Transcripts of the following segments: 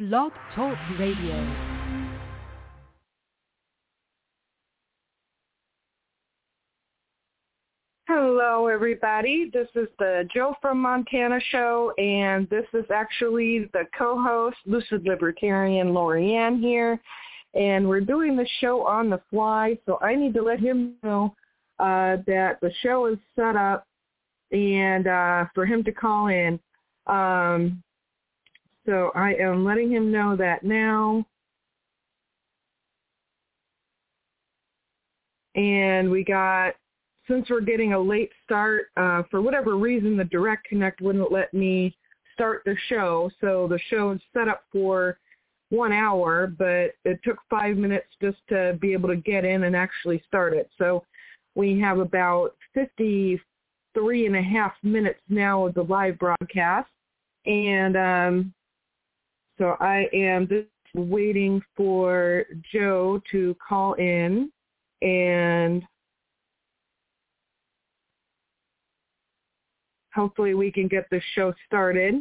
Blog Talk Radio. Hello, everybody. This is the Joe from Montana show, and this is actually the co-host, Lucid Libertarian Lorianne here, and we're doing the show on the fly, so I need to let him know that the show is set up and for him to call in. So I am letting him know that now. And we got, since we're getting a late start, for whatever reason, the Direct Connect wouldn't let me start the show. So the show is set up for 1 hour, but it took 5 minutes just to be able to get in and actually start it. So we have about 53 and a half minutes now of the live broadcast. And so I am just waiting for Joe to call in, and hopefully we can get the show started.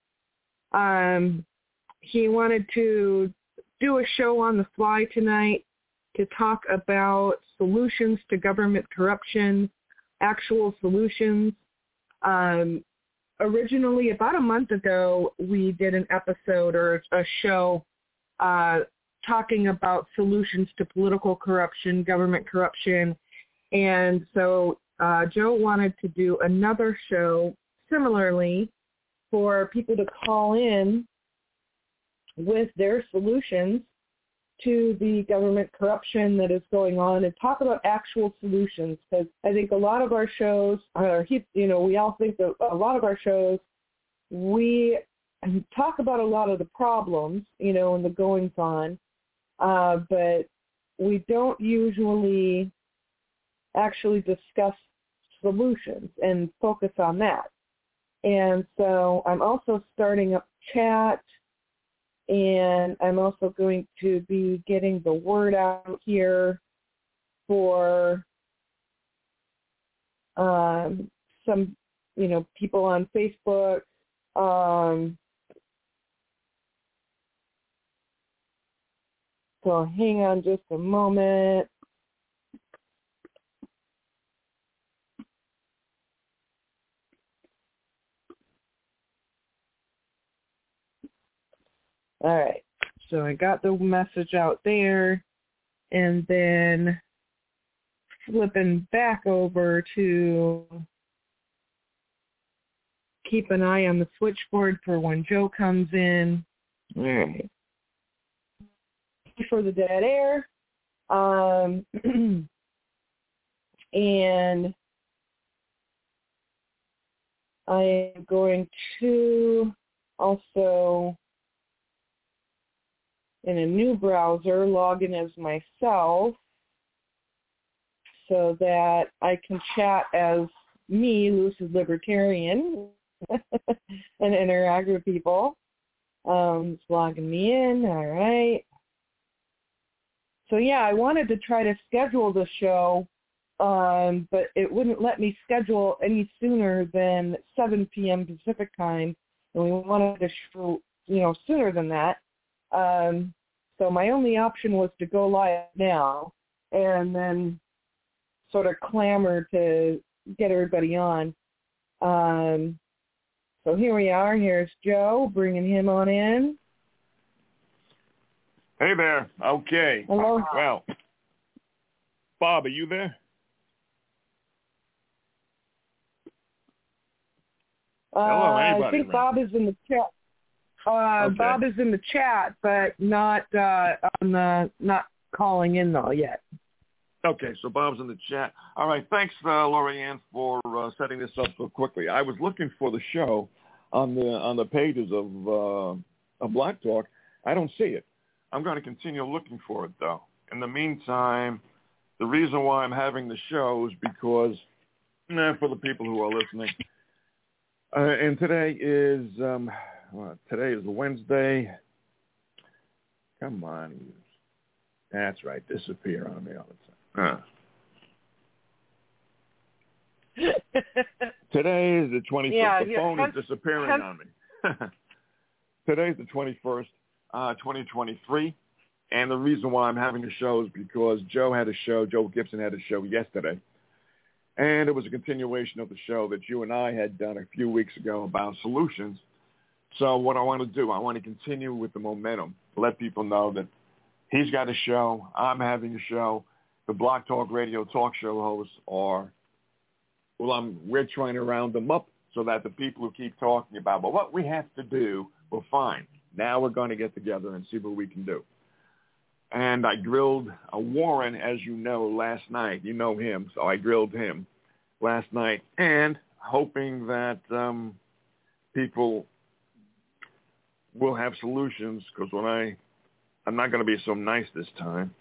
He wanted to do a show on the fly tonight to talk about solutions to government corruption, actual solutions. Originally, about a month ago, we did an episode or a show talking about solutions to political corruption, government corruption. And so Joe wanted to do another show similarly for people to call in with their solutions to the government corruption that is going on and talk about actual solutions, because I think a lot of our shows, we all think that a lot of our shows, we talk about a lot of the problems, and the goings on, but we don't usually actually discuss solutions and focus on that. And so I'm also starting up chat, and I'm also going to be getting the word out here for some, people on Facebook. So hang on just a moment. All right, so I got the message out there, and then flipping back over to keep an eye on the switchboard for when Joe comes in. All right. For the dead air. And I am going to also, in a new browser, log in as myself so that I can chat as me, Lucid Libertarian, and interact with people. It's logging me in. All right. So, yeah, I wanted to try to schedule the show, but it wouldn't let me schedule any sooner than 7 p.m. Pacific time, and we wanted to show, sooner than that. So my only option was to go live now and then sort of clamor to get everybody on. So here we are. Here's Joe, bringing him on in. Hey there. Okay. Hello. Well, Bob, are you there? Hello, anybody. I think Bob is in the chat. Okay. Bob is in the chat, but not not calling in though yet. Okay, so Bob's in the chat. All right, thanks, Lorianne, for setting this up so quickly. I was looking for the show on the pages of Black Talk. I don't see it. I'm going to continue looking for it, though. In the meantime, the reason why I'm having the show is because, for the people who are listening, and today is Wednesday. Come on. That's right. Disappear on me all the time. Today is the 21st. The phone is disappearing on me. Today's the 21st. 2023. And the reason why I'm having a show is because Joe Gibson had a show yesterday. And it was a continuation of the show that you and I had done a few weeks ago about solutions. So what I want to do, I want to continue with the momentum, let people know that he's got a show, I'm having a show, the Blog Talk Radio talk show hosts we're trying to round them up so that the people who keep talking about, well, what we have to do, well, fine. Now we're going to get together and see what we can do. And I grilled Warren, as you know, last night. You know him, so I grilled him last night, and hoping that people will have solutions, because I'm not going to be so nice this time.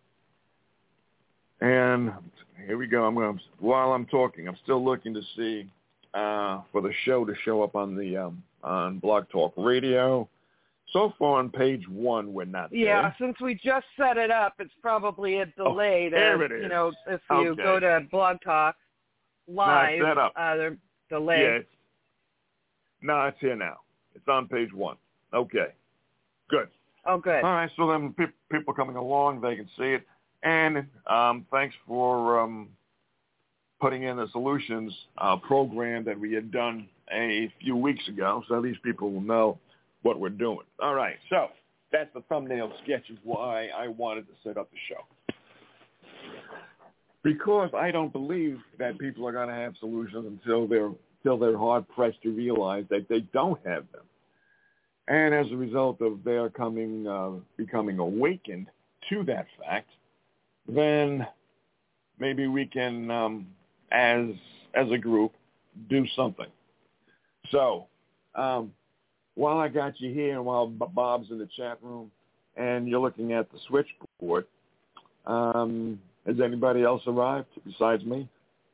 And here we go. While I'm talking, I'm still looking to see for the show to show up on the on Blog Talk Radio. So far on page 1, we're not there. Yeah, since we just set it up, it's probably a delay. There it is. If you go to Blog Talk Live, set up. There's delay. Yeah, it's here now. It's on page 1. Okay, good. Oh, good. All right, so then people coming along, they can see it. And thanks for putting in the solutions program that we had done a few weeks ago, so at least people will know what we're doing. All right, so that's the thumbnail sketch of why I wanted to set up the show. Because I don't believe that people are going to have solutions until they're hard-pressed to realize that they don't have them. And as a result of their becoming awakened to that fact, then maybe we can, as a group, do something. So, while I got you here and while Bob's in the chat room and you're looking at the switchboard, has anybody else arrived besides me?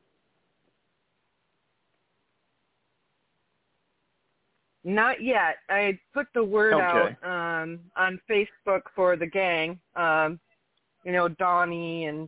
Not yet. I put the word out on Facebook for the gang, Donnie and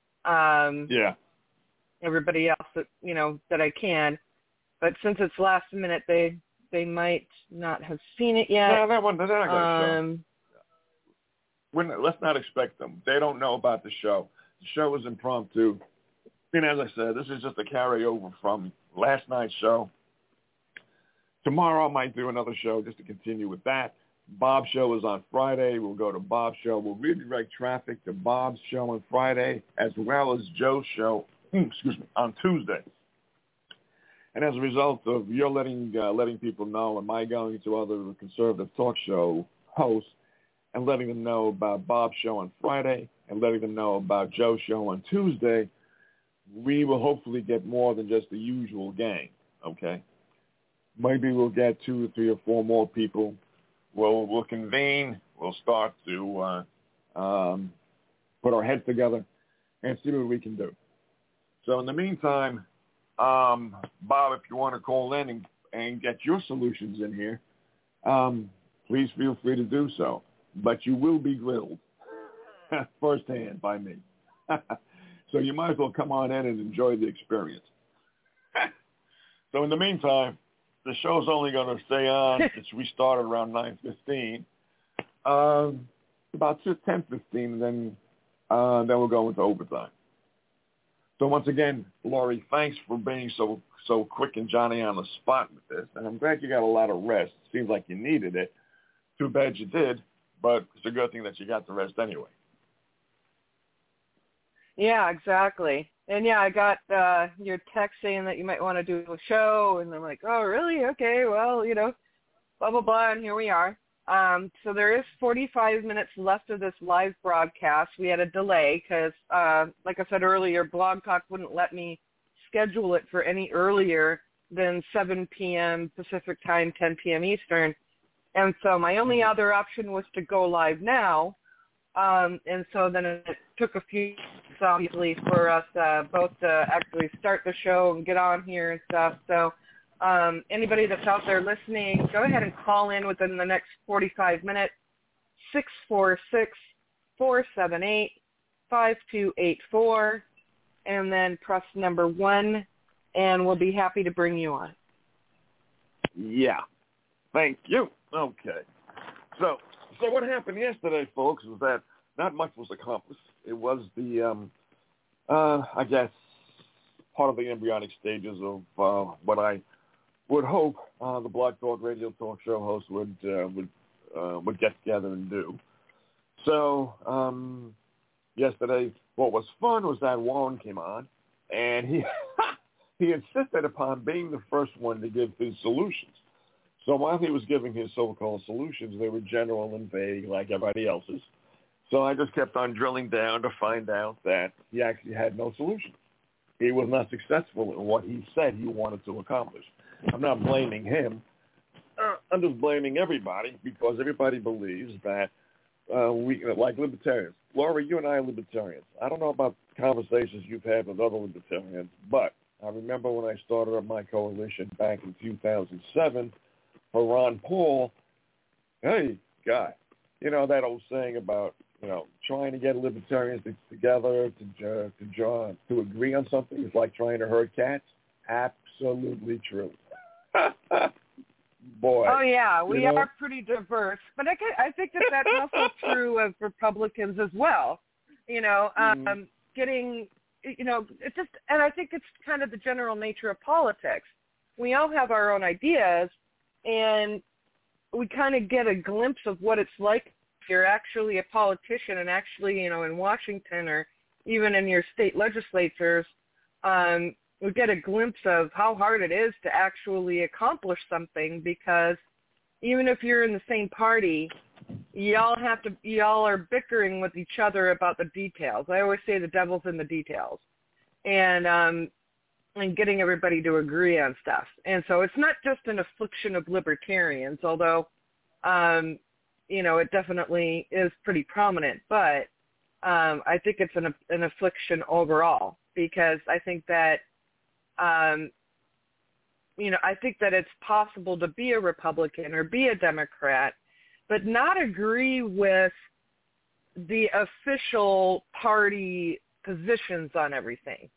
everybody else that I can. But since it's last minute, they might not have seen it yet. No, they're not going to show. Let's not expect them. They don't know about the show. The show was impromptu. And as I said, this is just a carryover from last night's show. Tomorrow I might do another show just to continue with that. Bob's show is on Friday. We'll go to Bob's show. We'll redirect traffic to Bob's show on Friday, as well as Joe's show, on Tuesday. And as a result of your letting people know, and my going to other conservative talk show hosts and letting them know about Bob's show on Friday and letting them know about Joe's show on Tuesday, we will hopefully get more than just the usual gang, okay? Maybe we'll get 2 or 3 or 4 more people. We'll convene. We'll start to put our heads together and see what we can do. So in the meantime, Bob, if you want to call in and get your solutions in here, please feel free to do so. But you will be grilled firsthand by me. So you might as well come on in and enjoy the experience. So in the meantime, the show's only going to stay on since we started around 9:15, about 10:15, and then we'll go into overtime. So once again, Laurie, thanks for being so quick and Johnny on the spot with this. And I'm glad you got a lot of rest. Seems like you needed it. Too bad you did, but it's a good thing that you got the rest anyway. Yeah, exactly. And yeah, I got your text saying that you might want to do a show, and I'm like, oh, really? Okay, well, blah, blah, blah, and here we are. So there is 45 minutes left of this live broadcast. We had a delay because, like I said earlier, Blog Talk wouldn't let me schedule it for any earlier than 7 p.m. Pacific time, 10 p.m. Eastern. And so my only other option was to go live now. And so then it took a few weeks, obviously, for us both to actually start the show and get on here and stuff. So anybody that's out there listening, go ahead and call in within the next 45 minutes, 646-478-5284, and then press number 1, and we'll be happy to bring you on. Yeah. Thank you. Okay. So So what happened yesterday, folks, was that not much was accomplished. It was the, I guess, part of the embryonic stages of what I would hope the Blog Talk Radio Talk Show host would get together and do. So yesterday, what was fun was that Warren came on, and he he insisted upon being the first one to give his solutions. So while he was giving his so-called solutions, they were general and vague like everybody else's. So I just kept on drilling down to find out that he actually had no solution. He was not successful in what he said he wanted to accomplish. I'm not blaming him. I'm just blaming everybody because everybody believes that we, like libertarians. Laura, you and I are libertarians. I don't know about conversations you've had with other libertarians, but I remember when I started up my coalition back in 2007 for Ron Paul. Hey, guy, you know that old saying about trying to get libertarians together to agree on something is like trying to herd cats. Absolutely true. Boy. Oh yeah, we are pretty diverse, but I think that's also true of Republicans as well. Getting it's just, and I think it's kind of the general nature of politics. We all have our own ideas, and we kind of get a glimpse of what it's like if you're actually a politician and actually, in Washington or even in your state legislatures, we get a glimpse of how hard it is to actually accomplish something, because even if you're in the same party, y'all are bickering with each other about the details. I always say the devil's in the details, and getting everybody to agree on stuff. And so it's not just an affliction of libertarians, although, it definitely is pretty prominent. But I think it's an affliction overall, because I think that, I think that it's possible to be a Republican or be a Democrat, but not agree with the official party positions on everything.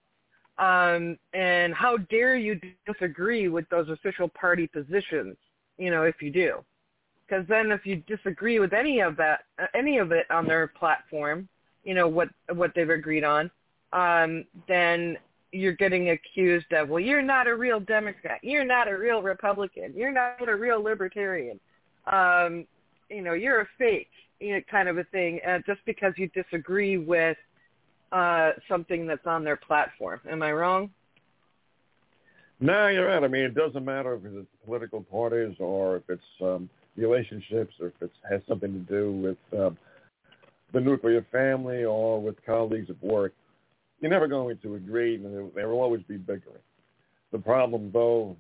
And how dare you disagree with those official party positions, if you do. Because then if you disagree with any of it on their platform, what they've agreed on, then you're getting accused of, well, you're not a real Democrat, you're not a real Republican, you're not a real libertarian, you're a fake, kind of a thing, just because you disagree with something that's on their platform. Am I wrong? No, you're right. I mean, it doesn't matter if it's political parties or if it's relationships or if it has something to do with the nuclear family or with colleagues at work. You're never going to agree, and there will always be bickering. The problem, though,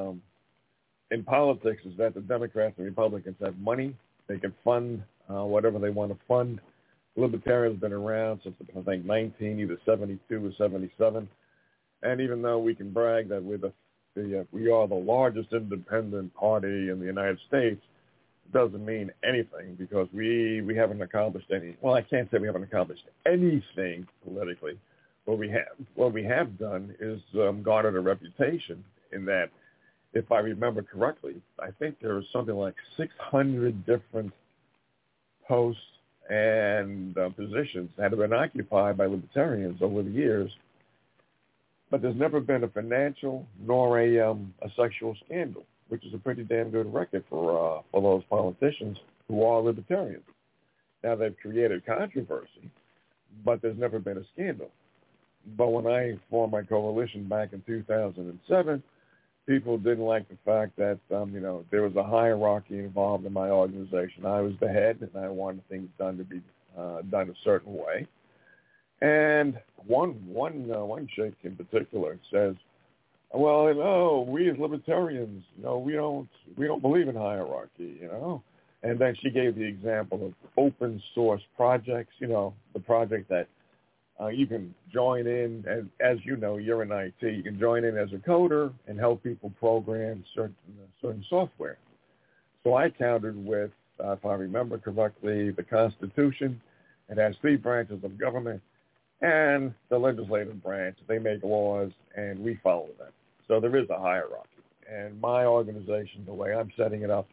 in politics is that the Democrats and Republicans have money. They can fund whatever they want to fund. Libertarians have been around since, I think, either 72 or 77. And even though we can brag that we are the largest independent party in the United States, it doesn't mean anything, because we haven't accomplished any. Well, I can't say we haven't accomplished anything politically. What we have done is garnered a reputation in that, if I remember correctly, I think there are something like 600 different posts and positions that have been occupied by libertarians over the years, but there's never been a financial nor a sexual scandal, which is a pretty damn good record for those politicians who are libertarians. Now, they've created controversy, but there's never been a scandal. But when I formed my coalition back in 2007, people didn't like the fact that, there was a hierarchy involved in my organization. I was the head, and I wanted things done to be done a certain way. And one chick in particular says, well, we as libertarians, we don't believe in hierarchy, And then she gave the example of open source projects, the project that you can join in, and as you know, you're in IT, you can join in as a coder and help people program certain software. So I countered with, if I remember correctly, the Constitution. It has 3 branches of government, and the legislative branch. They make laws, and we follow them. So there is a hierarchy. And my organization, the way I'm setting it up,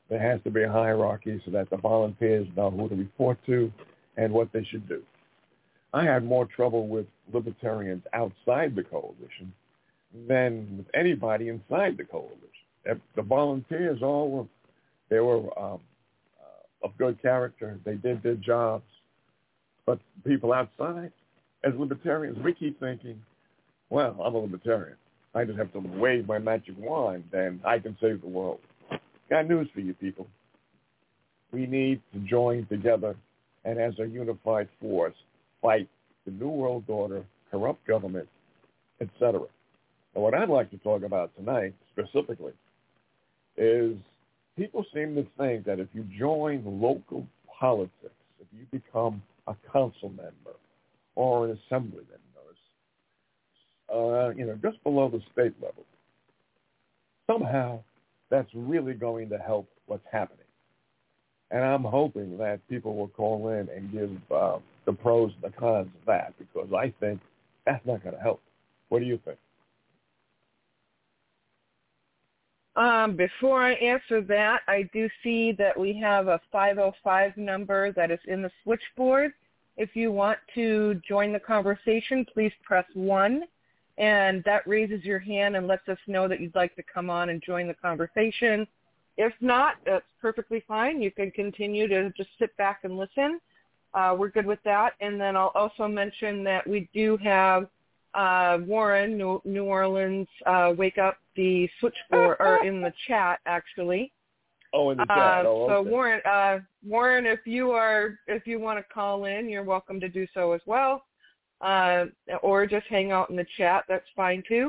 there has to be a hierarchy so that the volunteers know who to report to and what they should do. I had more trouble with libertarians outside the coalition than with anybody inside the coalition. The volunteers all were of good character. They did their jobs. But people outside, as libertarians, we keep thinking, well, I'm a libertarian. I just have to wave my magic wand and I can save the world. Got news for you people. We need to join together and as a unified force fight the New World Order, corrupt government, etc. And what I'd like to talk about tonight specifically is people seem to think that if you join local politics, if you become a council member or an assemblyman, just below the state level, somehow that's really going to help what's happening. And I'm hoping that people will call in and give the pros and the cons of that, because I think that's not going to help. What do you think? Before I answer that, I do see that we have a 505 number that is in the switchboard. If you want to join the conversation, please press 1, and that raises your hand and lets us know that you'd like to come on and join the conversation. If not, that's perfectly fine. You can continue to just sit back and listen. We're good with that. And then I'll also mention that we do have Warren, New Orleans, Wake Up, the switchboard, or in the chat, actually. Oh, in the chat. So Warren, if you want to call in, you're welcome to do so as well, or just hang out in the chat. That's fine too.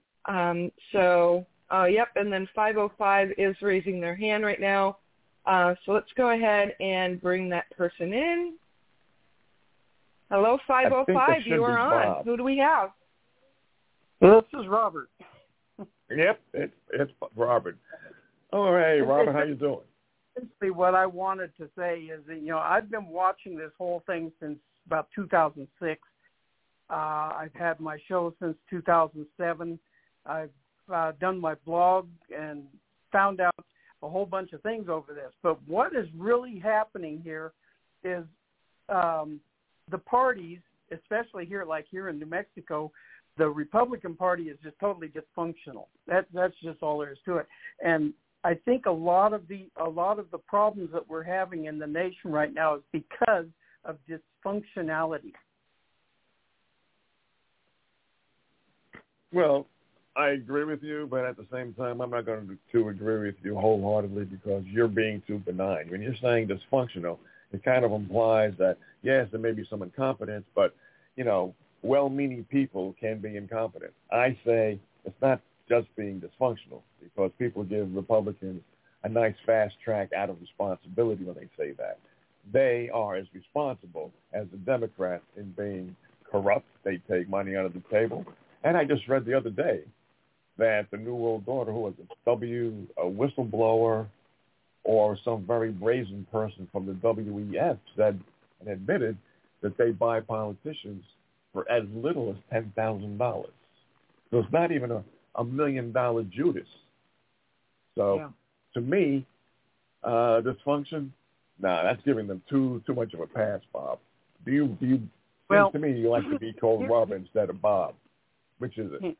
Yep. And then 505 is raising their hand right now. So let's go ahead and bring that person in. Hello, 505. You are on. Bob. Who do we have? This is Robert. Yep, it's Robert. Oh, hey, Robert, how you doing? Basically, what I wanted to say is that, I've been watching this whole thing since about 2006. I've had my show since 2007. I've done my blog and found out a whole bunch of things over this. But what is really happening here is the parties, especially here, like here in New Mexico, the Republican Party is just totally dysfunctional. That's just all there is to it. And I think a lot of the problems that we're having in the nation right now is because of dysfunctionality. Well, I agree with you, but at the same time, I'm not going to agree with you wholeheartedly because you're being too benign. When you're saying dysfunctional, it kind of implies that, yes, there may be some incompetence, but, well-meaning people can be incompetent. I say it's not just being dysfunctional because people give Republicans a nice fast track out of responsibility when they say that. They are as responsible as the Democrats in being corrupt. They take money out of the table. And I just read the other day that the New World Order, who was a whistleblower or some very brazen person from the WEF said and admitted that they buy politicians for as little as $10,000. So it's not even a $1 million Judas. So to me, dysfunction, that's giving them too much of a pass, Bob. Do you think to me you like to be called Robert instead of Bob? Which is it?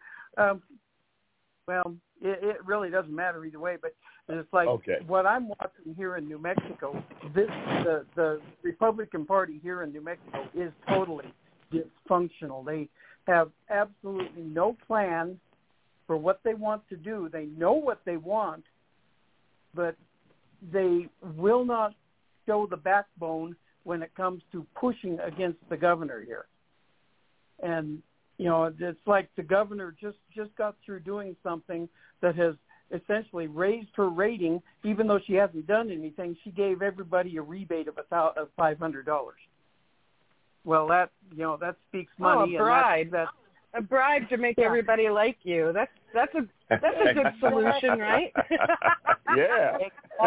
It really doesn't matter either way, but it's like what I'm watching here in New Mexico, the Republican Party here in New Mexico is totally dysfunctional. They have absolutely no plan for what they want to do. They know what they want, but they will not show the backbone when it comes to pushing against the governor here. And it's like the governor just got through doing something that has essentially raised her rating, even though she hasn't done anything. She gave everybody a rebate of $500. Well, that speaks money. Oh, a bribe. And a bribe to make everybody like you. That's a good solution, right? Yeah.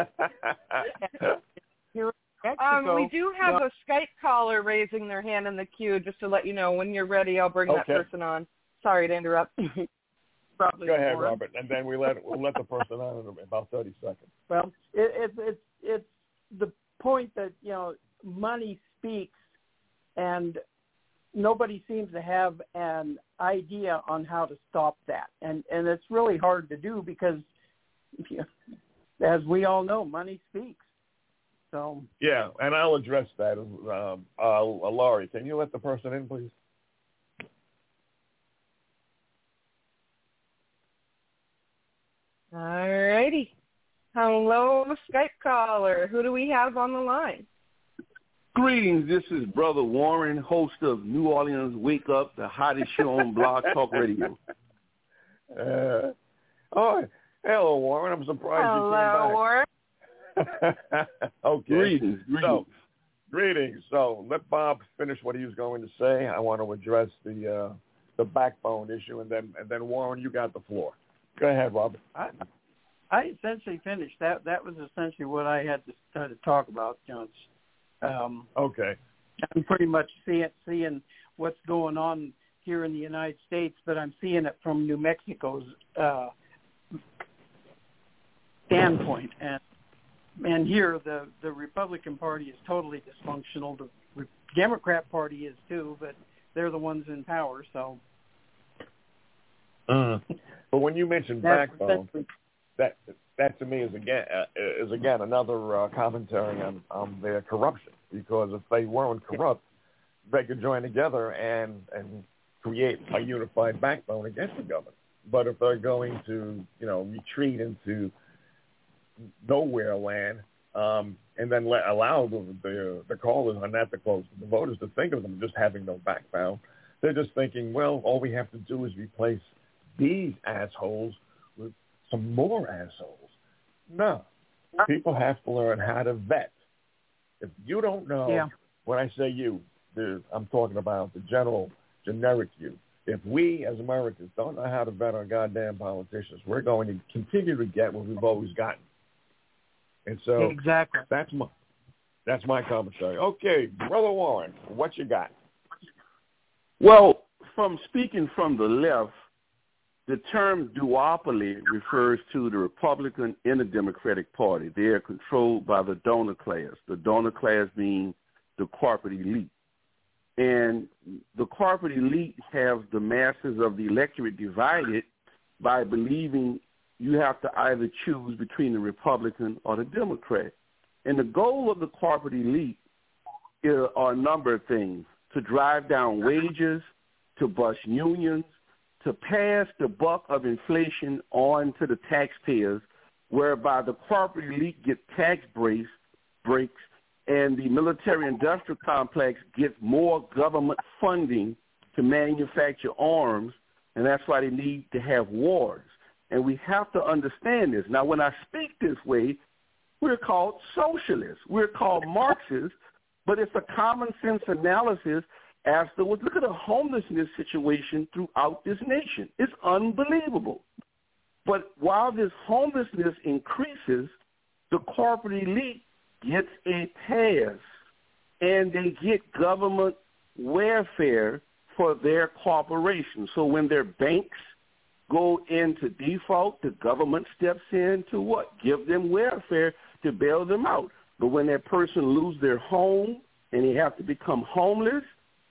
Mexico, we do have a Skype caller raising their hand in the queue, just to let you know. When you're ready, I'll bring that person on. Sorry to interrupt. probably go ahead, Warren. Robert, and then we'll let the person on in about 30 seconds. Well, it's the point that money speaks, and nobody seems to have an idea on how to stop that, and it's really hard to do because, as we all know, money speaks. So yeah, and I'll address that. Laurie, can you let the person in, please? All righty. Hello, Skype caller. Who do we have on the line? Greetings. This is Brother Warren, host of New Orleans Wake Up, the hottest show on Blog Talk Radio. Hello, Warren. I'm surprised you came back. Hello, Warren. Okay. Greetings. Greetings. So let Bob finish what he was going to say. I want to address the backbone issue, and then Warren, you got the floor. Go ahead, Robert. I essentially finished. That was essentially what I had to talk about. Okay. I'm pretty much seeing what's going on here in the United States, but I'm seeing it from New Mexico's standpoint. And here the Republican Party is totally dysfunctional. The Democrat Party is too, but they're the ones in power. So. But when you mentioned backbone, that to me is again another commentary on their corruption. Because if they weren't corrupt, they could join together and create a unified backbone against the government. But if they're going to retreat into nowhere land and then allow the callers, or not the callers, the voters to think of them just having no backbone, they're just thinking, well, all we have to do is replace these assholes with some more assholes. No. People have to learn how to vet. If you don't know, when I say you, I'm talking about the generic you. If we as Americans don't know how to vet our goddamn politicians, we're going to continue to get what we've always gotten. And so exactly. That's my commentary. Okay, Brother Warren, what you got? Well, from speaking from the left, the term duopoly refers to the Republican and the Democratic Party. They are controlled by the donor class, the donor class being the corporate elite. And the corporate elite have the masses of the electorate divided by believing you have to either choose between the Republican or the Democrat. And the goal of the corporate elite are a number of things: to drive down wages, to bust unions, to pass the buck of inflation on to the taxpayers, whereby the corporate elite get tax breaks, and the military-industrial complex gets more government funding to manufacture arms, and that's why they need to have wars. And we have to understand this. Now, when I speak this way, we're called socialists. We're called Marxists, but it's a common sense analysis. Afterwards, look at the homelessness situation throughout this nation. It's unbelievable. But while this homelessness increases, the corporate elite gets a pass, and they get government welfare for their corporation. So when their banks go into default, the government steps in to what? Give them welfare to bail them out. But when that person loses their home and they have to become homeless,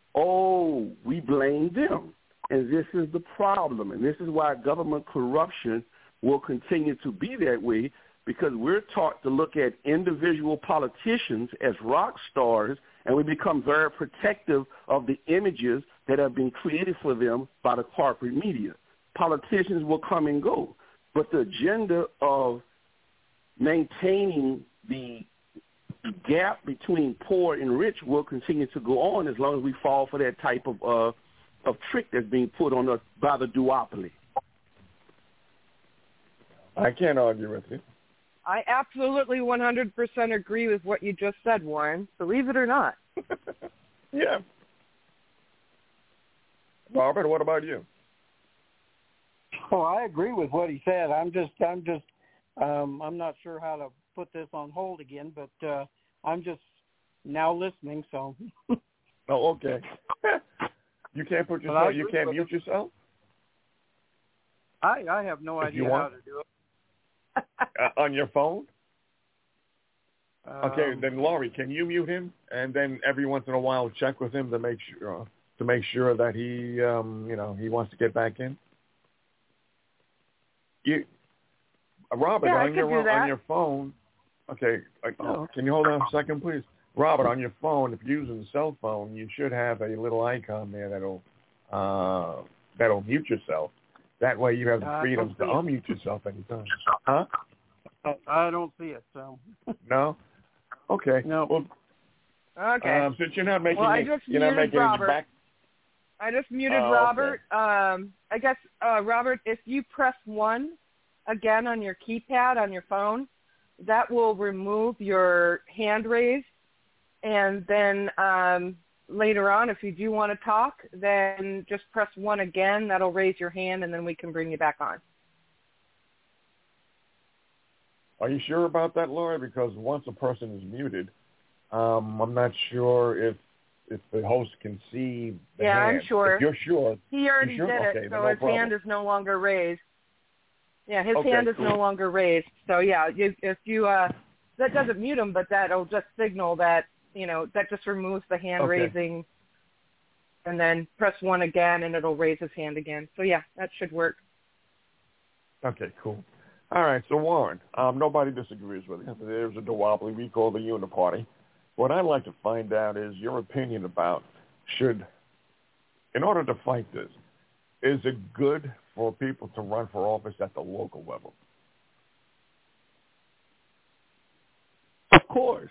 we blame them. And this is the problem. And this is why government corruption will continue to be that way, because we're taught to look at individual politicians as rock stars, and we become very protective of the images that have been created for them by the corporate media. Politicians will come and go, but the agenda of maintaining the gap between poor and rich will continue to go on as long as we fall for that type of trick that's being put on us by the duopoly. I can't argue with you. I absolutely 100% agree with what you just said, Warren, believe it or not. Yeah. Robert, what about you? Oh, I agree with what he said. I'm not sure how to put this on hold again, but I'm just now listening. So. Oh, okay. You can't put yourself. You can't mute yourself. I have no idea how to do it. On your phone? Okay, then Laurie, can you mute him, and then every once in a while check with him to make sure that he he wants to get back in. Robert, on your phone. Okay, can you hold on a second, please? Robert, on your phone, if you're using a cell phone, you should have a little icon there that'll mute yourself. That way you have the freedom to unmute yourself anytime. Huh? I don't see it, so. No? Okay. No. Well, okay. Since you're not making I just muted Robert. I just muted Robert. Okay. I guess, Robert, if you press 1 again on your keypad on your phone, that will remove your hand raise. And then later on, if you do want to talk, then just press 1 again. That'll raise your hand, and then we can bring you back on. Are you sure about that, Laura? Because once a person is muted, I'm not sure if the host can see the hand. I'm sure. If you're sure. He already did it, so his hand is no longer raised. Yeah, his hand is no longer raised. So, yeah, if you that doesn't mute him, but that'll just signal that, that just removes the hand raising, and then press 1 again, and it'll raise his hand again. So, yeah, that should work. Okay, cool. All right, so Warren, nobody disagrees with you. There's a duopoly we call the uniparty. What I'd like to find out is your opinion about in order to fight this, is it good for people to run for office at the local level? Of course.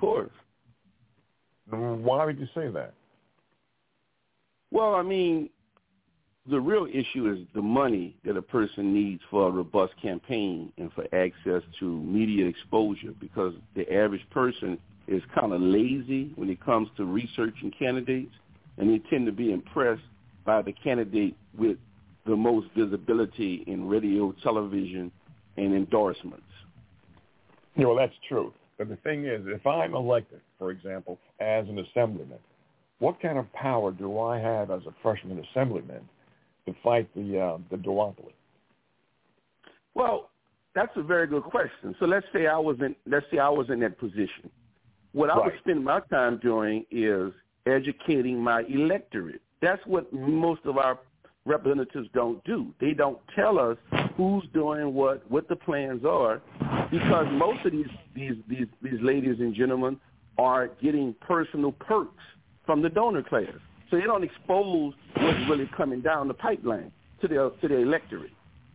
Why would you say that? Well, I mean, the real issue is the money that a person needs for a robust campaign and for access to media exposure, because the average person is kind of lazy when it comes to researching candidates, and they tend to be impressed by the candidate with the most visibility in radio, television, and endorsements. Yeah, well, that's true. But the thing is, if I'm elected, for example, as an assemblyman, what kind of power do I have as a freshman assemblyman to fight the duopoly? Well, that's a very good question. So let's say I was in that position. What I would spend my time doing is educating my electorate. That's what most of our representatives don't do. They don't tell us who's doing what the plans are, because most of these ladies and gentlemen are getting personal perks from the donor class. So they don't expose what's really coming down the pipeline to the electorate.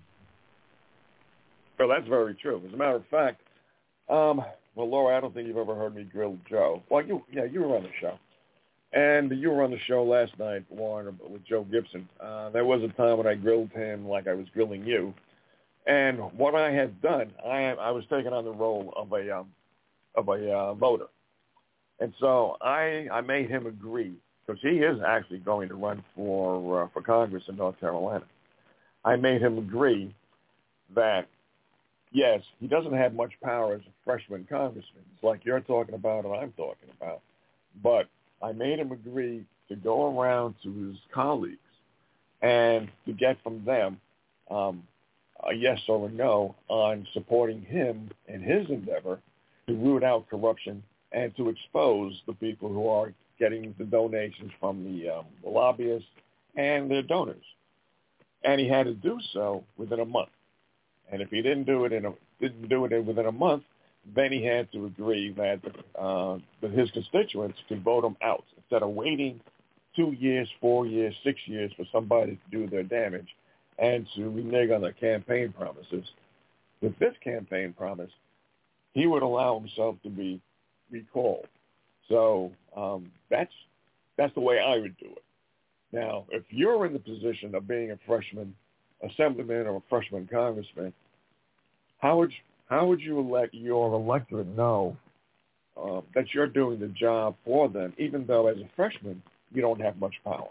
Well, that's very true. As a matter of fact, Laura, I don't think you've ever heard me grill Joe. Well, you were on the show. And you were on the show last night, Warren, with Joe Gibson. There was a time when I grilled him like I was grilling you. And what I had done, I was taking on the role of a voter. And so I made him agree, because he is actually going to run for Congress in North Carolina. I made him agree that, yes, he doesn't have much power as a freshman congressman. It's like you're talking about and I'm talking about. But I made him agree to go around to his colleagues and to get from them a yes or a no on supporting him in his endeavor to root out corruption and to expose the people who are getting the donations from the lobbyists and their donors. And he had to do so within a month. And if he didn't do it within a month, then he had to agree that his constituents could vote him out instead of waiting 2 years, 4 years, 6 years for somebody to do their damage and to renege on their campaign promises. With this campaign promise, he would allow himself to be recalled. So that's the way I would do it. Now, if you're in the position of being a freshman assemblyman or a freshman congressman, how would you let your electorate know that you're doing the job for them, even though as a freshman you don't have much power?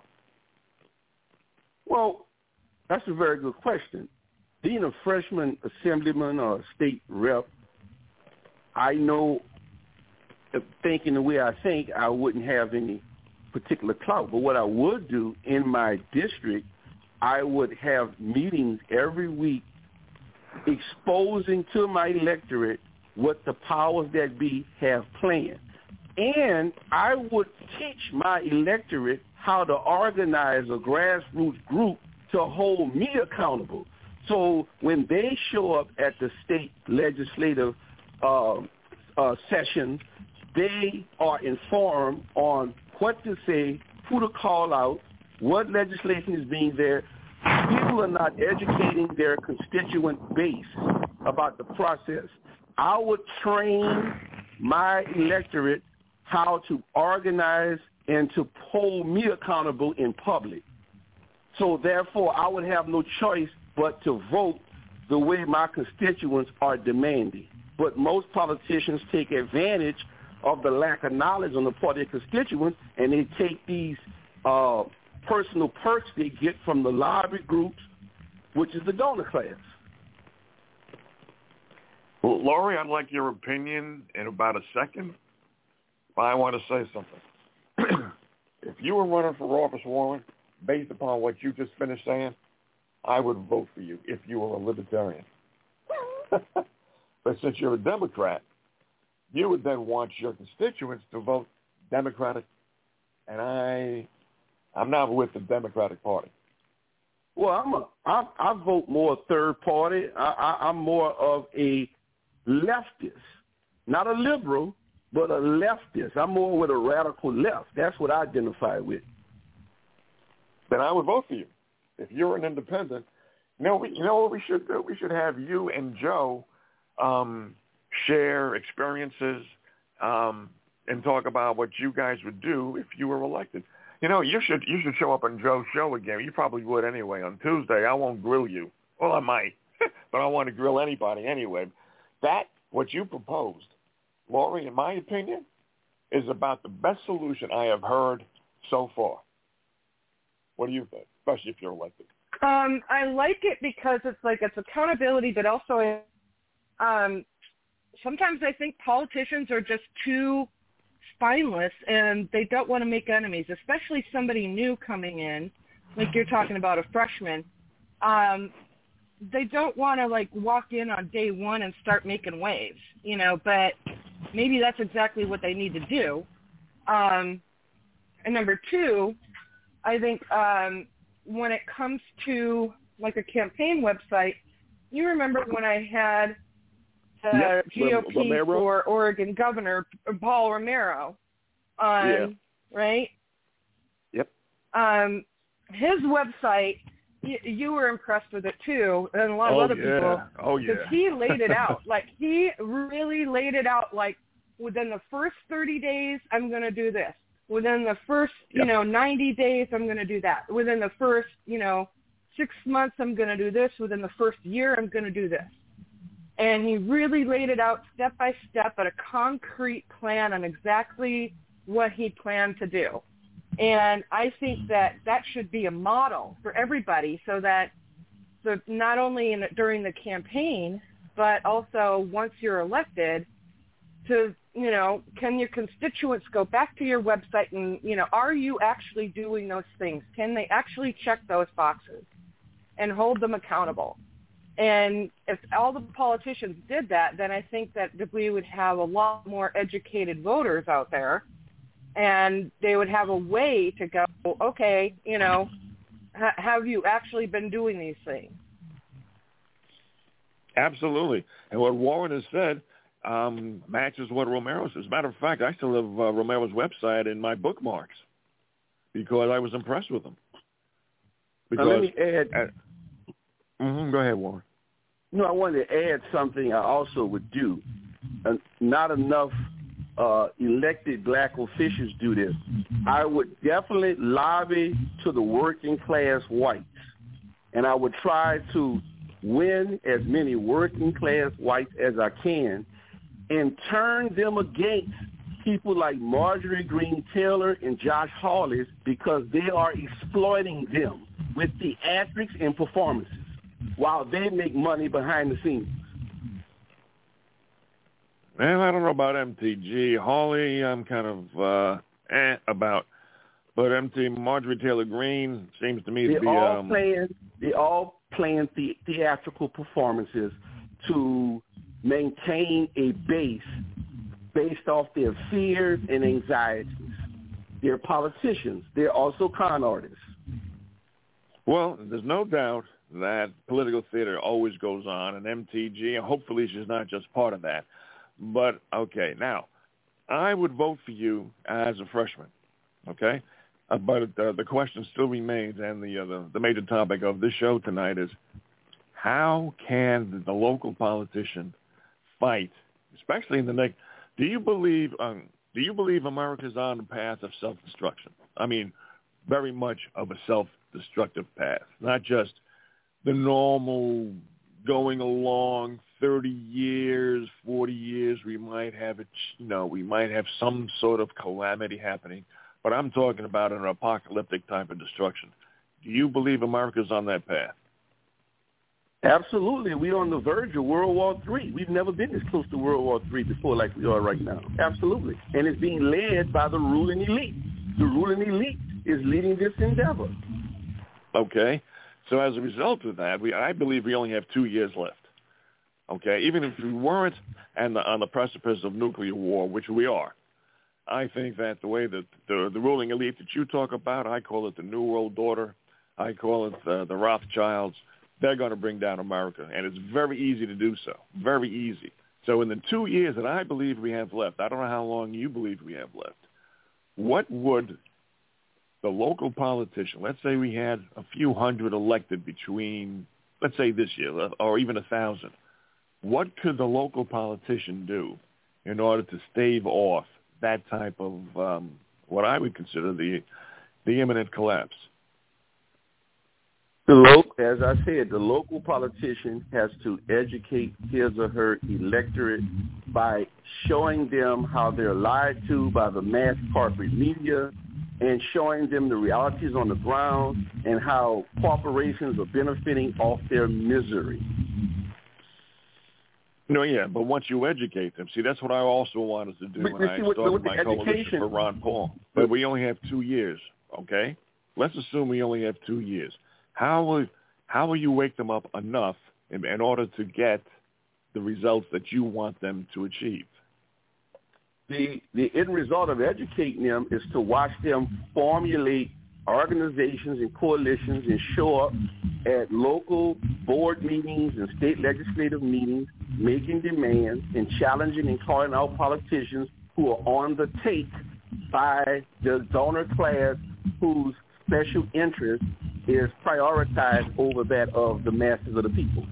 Well, that's a very good question. Being a freshman assemblyman or a state rep, I know, thinking the way I think, I wouldn't have any particular clout. But what I would do in my district, I would have meetings every week exposing to my electorate what the powers that be have planned. And I would teach my electorate how to organize a grassroots group to hold me accountable. So when they show up at the state legislative sessions, they are informed on what to say, who to call out, what legislation is being there. People are not educating their constituent base about the process. I would train my electorate how to organize and to hold me accountable in public. So therefore, I would have no choice but to vote the way my constituents are demanding. But most politicians take advantage of the lack of knowledge on the part of their constituents, and they take these personal perks they get from the lobby groups, which is the donor class. Well, Laurie, I'd like your opinion in about a second, but I want to say something. If you were running for office, Warren, based upon what you just finished saying, I would vote for you if you were a libertarian. But since you're a Democrat, you would then want your constituents to vote Democratic, and I'm not with the Democratic Party. Well, I vote more third party. I'm more of a leftist, not a liberal, but a leftist. I'm more with a radical left. That's what I identify with. Then I would vote for you. If you're an independent, you know what we should do? We should have you and Joe share experiences and talk about what you guys would do if you were elected. You know, you should show up on Joe's show again. You probably would anyway on Tuesday. I won't grill you. Well, I might, but I want to grill anybody anyway. That, what you proposed, Laurie, in my opinion, is about the best solution I have heard so far. What do you think, especially if you're elected? I like it because it's accountability, but also sometimes I think politicians are just too spineless and they don't want to make enemies, especially somebody new coming in, like you're talking about a freshman. They don't want to walk in on day one and start making waves, but maybe that's exactly what they need to do. And number two, I think when it comes to a campaign website, you remember when I had GOP Romero? for Oregon Governor Paul Romero on, right? Yep. His website, you were impressed with it too, and a lot of other people. Oh, yeah. Because he laid it out. He really laid it out within the first 30 days, I'm going to do this. Within the first, 90 days, I'm going to do that. Within the first, 6 months, I'm going to do this. Within the first year, I'm going to do this. And he really laid it out step by step at a concrete plan on exactly what he planned to do. And I think that should be a model for everybody so that not only during the campaign, but also once you're elected to, can your constituents go back to your website and, are you actually doing those things? Can they actually check those boxes and hold them accountable? And if all the politicians did that, then I think that we would have a lot more educated voters out there, and they would have a way to go, okay, have you actually been doing these things? Absolutely. And what Warren has said matches what Romero says. As a matter of fact, I still have Romero's website in my bookmarks because I was impressed with him. Now, let me add... Go ahead, Warren. I wanted to add something I also would do. Not enough elected black officials do this. I would definitely lobby to the working class whites, and I would try to win as many working class whites as I can and turn them against people like Marjorie Greene Taylor and Josh Hawley because they are exploiting them with theatrics and performances while they make money behind the scenes. Well, I don't know about MTG. Hawley, I'm kind of about. But Marjorie Taylor Greene seems to me to be they're all playing theatrical performances to maintain a base based off their fears and anxieties. They're politicians. They're also con artists. Well, there's no doubt that political theater always goes on, and MTG, and hopefully she's not just part of that. But, okay, now, I would vote for you as a freshman, okay? But the question still remains, and the major topic of this show tonight is, how can the local politician fight, especially in the next? Do you believe America's on the path of self-destruction? I mean, very much of a self-destructive path, not just the normal going along 30 years, 40 years. We might have some sort of calamity happening, but I'm talking about an apocalyptic type of destruction. Do you believe America's on that path? Absolutely. We're on the verge of World War III. We've never been this close to World War III before like we are right now. Absolutely. And it's being led by the ruling elite. The ruling elite is leading this endeavor. Okay. So as a result of that, I believe we only have 2 years left. Okay. Even if we weren't on the precipice of nuclear war, which we are, I think that the way that the ruling elite that you talk about, I call it the New World Order. I call it the Rothschilds. They're going to bring down America, and it's very easy to do so, very easy. So in the 2 years that I believe we have left, I don't know how long you believe we have left, what would the local politician, let's say we had a few hundred elected between, let's say this year, or even 1,000, what could the local politician do in order to stave off that type of what I would consider the imminent collapse? As I said, the local politician has to educate his or her electorate by showing them how they're lied to by the mass corporate media and showing them the realities on the ground and how corporations are benefiting off their misery. No, yeah, but once you educate them, see, that's what I also wanted to do when I started my coalition for Ron Paul. But we only have 2 years, okay? Let's assume we only have 2 years. How will you wake them up enough in order to get the results that you want them to achieve? The end result of educating them is to watch them formulate organizations and coalitions and show up at local board meetings and state legislative meetings, making demands and challenging and calling out politicians who are on the take by the donor class whose special interest is prioritized over that of the masses of the people.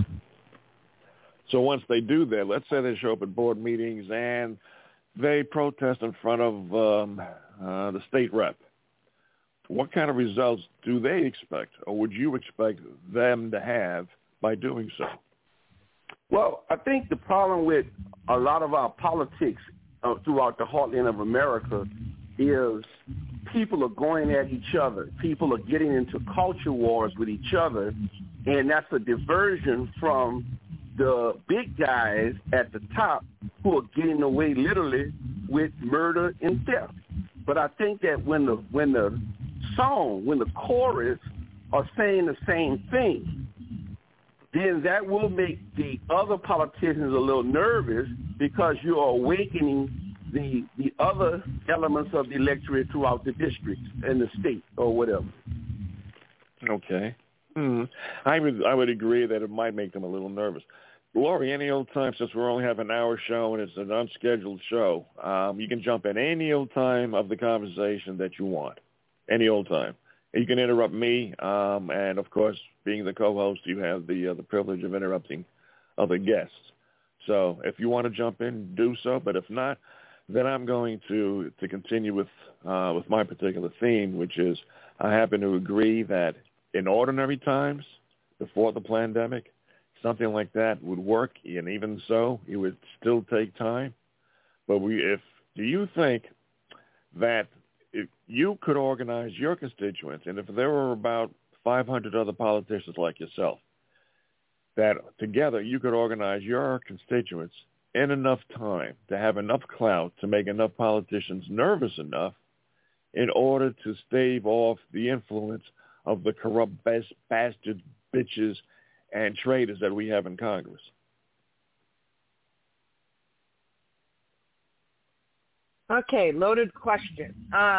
So once they do that, let's say they show up at board meetings and they protest in front of the state rep. What kind of results do they expect, or would you expect them to have by doing so? Well, I think the problem with a lot of our politics throughout the heartland of America is people are going at each other. People are getting into culture wars with each other, and that's a diversion from the big guys at the top who are getting away literally with murder and theft. But I think that when the chorus are saying the same thing, then that will make the other politicians a little nervous because you are awakening the other elements of the electorate throughout the district and the state or whatever. Okay. I would agree that it might make them a little nervous. Laurie, any old time, since we only have an hour show and it's an unscheduled show, you can jump in any old time of the conversation that you want, any old time. You can interrupt me, and of course, being the co-host, you have the privilege of interrupting other guests. So if you want to jump in, do so. But if not, then I'm going to continue with my particular theme, which is I happen to agree that in ordinary times, before the pandemic, something like that would work, and even so, it would still take time. But do you think that if you could organize your constituents, and if there were about 500 other politicians like yourself, that together you could organize your constituents in enough time to have enough clout to make enough politicians nervous enough in order to stave off the influence of the corrupt bastard bitches and traitors that we have in Congress? Okay, loaded question.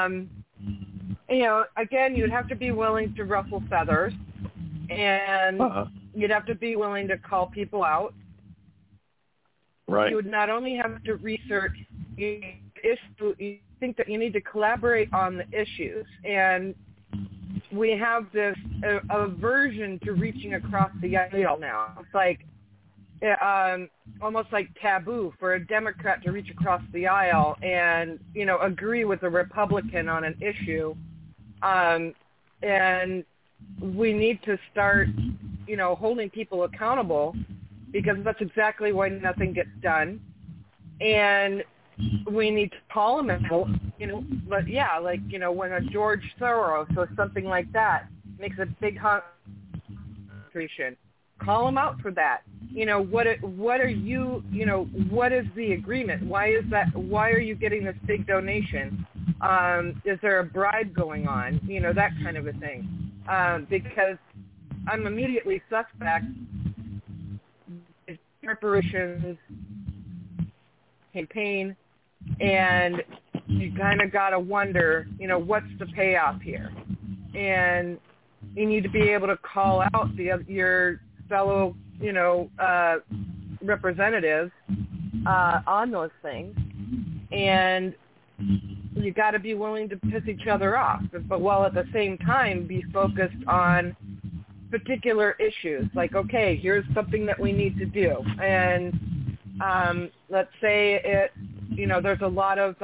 Again, you'd have to be willing to ruffle feathers, and you'd have to be willing to call people out. Right. You would not only have to research the issue, you think that you need to collaborate on the issues. And we have this aversion to reaching across the aisle now. It's like almost like taboo for a Democrat to reach across the aisle and, agree with a Republican on an issue. And we need to start, holding people accountable, because that's exactly why nothing gets done. And we need to call them out, but when a George Soros or something like that makes a big concentration, call them out for that. What are you, what is the agreement? Why is that? Why are you getting this big donation? Is there a bribe going on? That kind of a thing. Because I'm immediately suspect corporations campaign, and you kind of got to wonder, what's the payoff here? And you need to be able to call out your fellow, representatives on those things, and you got to be willing to piss each other off, but while at the same time be focused on particular issues. Like, okay, here's something that we need to do, and let's say there's a lot of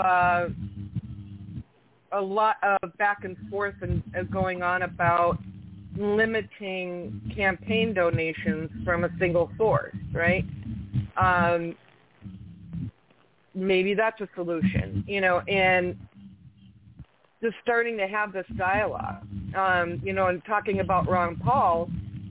back and forth and going on about limiting campaign donations from a single source, right? Maybe that's a solution, and just starting to have this dialogue, and talking about Ron Paul.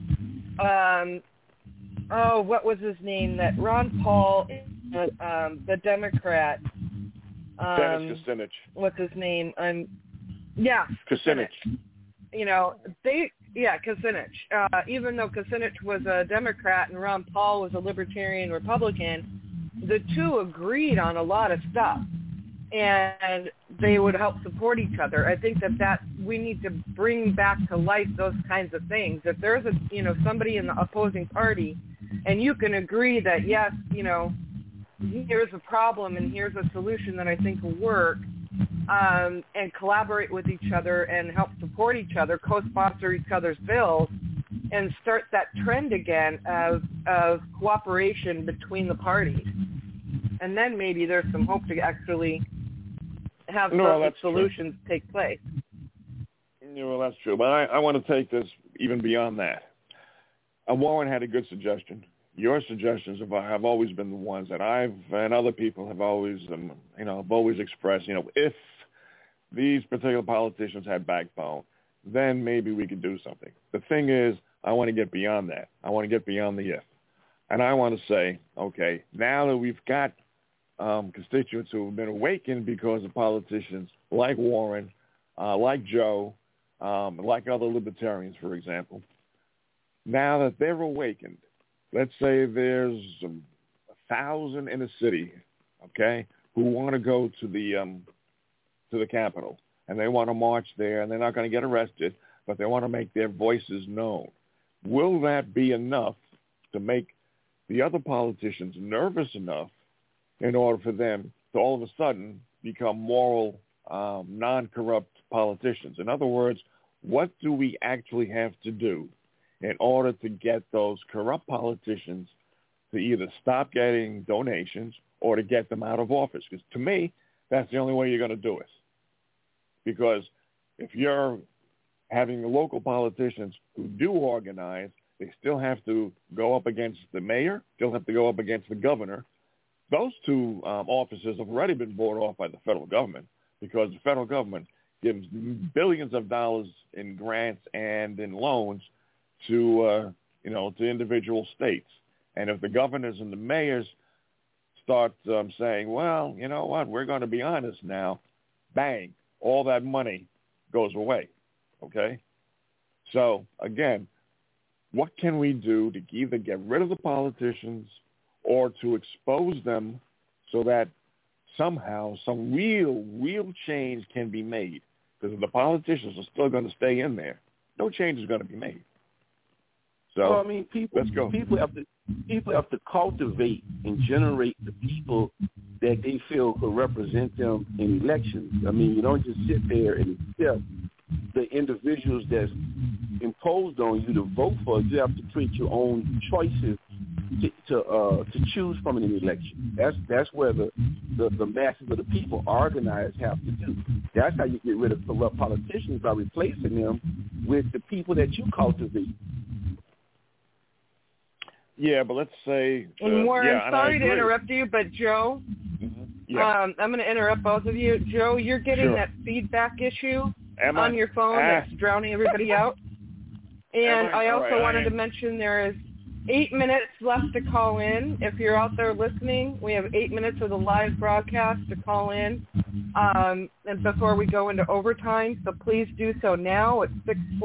What was his name? That Ron Paul, the Democrat. Dennis Kucinich. What's his name? Kucinich. Kucinich. Even though Kucinich was a Democrat and Ron Paul was a Libertarian Republican, the two agreed on a lot of stuff, and they would help support each other. I think that we need to bring back to life those kinds of things. If there's somebody in the opposing party, and you can agree that, yes, here's a problem and here's a solution that I think will work, and collaborate with each other and help support each other, co-sponsor each other's bills, and start that trend again of cooperation between the parties. And then maybe there's some hope to actually have those solutions take place. Well, that's true. But I want to take this even beyond that. Warren had a good suggestion. Your suggestions have always been the ones that and other people have always, have always expressed, if these particular politicians had backbone, then maybe we could do something. The thing is, I want to get beyond that. I want to get beyond the if. And I want to say, okay, now that we've got constituents who have been awakened because of politicians like Warren, like Joe, like other libertarians, for example, now that they're awakened, let's say there's 1,000 in a city, okay, who want to go to the Capitol, and they want to march there, and they're not going to get arrested, but they want to make their voices known. Will that be enough to make the other politicians nervous enough in order for them to all of a sudden become moral, non-corrupt politicians? In other words, what do we actually have to do in order to get those corrupt politicians to either stop getting donations or to get them out of office? Because to me, that's the only way you're going to do it. Because if you're having the local politicians who do organize, they still have to go up against the mayor, still have to go up against the governor. Those two offices have already been bought off by the federal government, because the federal government gives billions of dollars in grants and in loans to individual states. And if the governors and the mayors start saying, well, you know what, we're going to be honest now, bang, all that money goes away, okay? So, again, what can we do to either get rid of the politicians or to expose them so that somehow some real change can be made? Because if the politicians are still going to stay in there, no change is going to be made. So, well, I mean, let's go. People have to cultivate and generate the people that they feel could represent them in elections. I mean, you don't just sit there and accept the individuals that's imposed on you to vote for. You have to create your own choices to choose from in an election. That's where the masses of the people organized have to do. That's how you get rid of corrupt politicians, by replacing them with the people that you cultivate. Yeah, but let's say... and Warren, sorry to interrupt you, but Joe, I'm going to interrupt both of you. Joe, you're getting that feedback issue on your phone that's drowning everybody out. And I also wanted to mention there is 8 minutes left to call in. If you're out there listening, we have 8 minutes of the live broadcast to call in and before we go into overtime. So please do so now. It's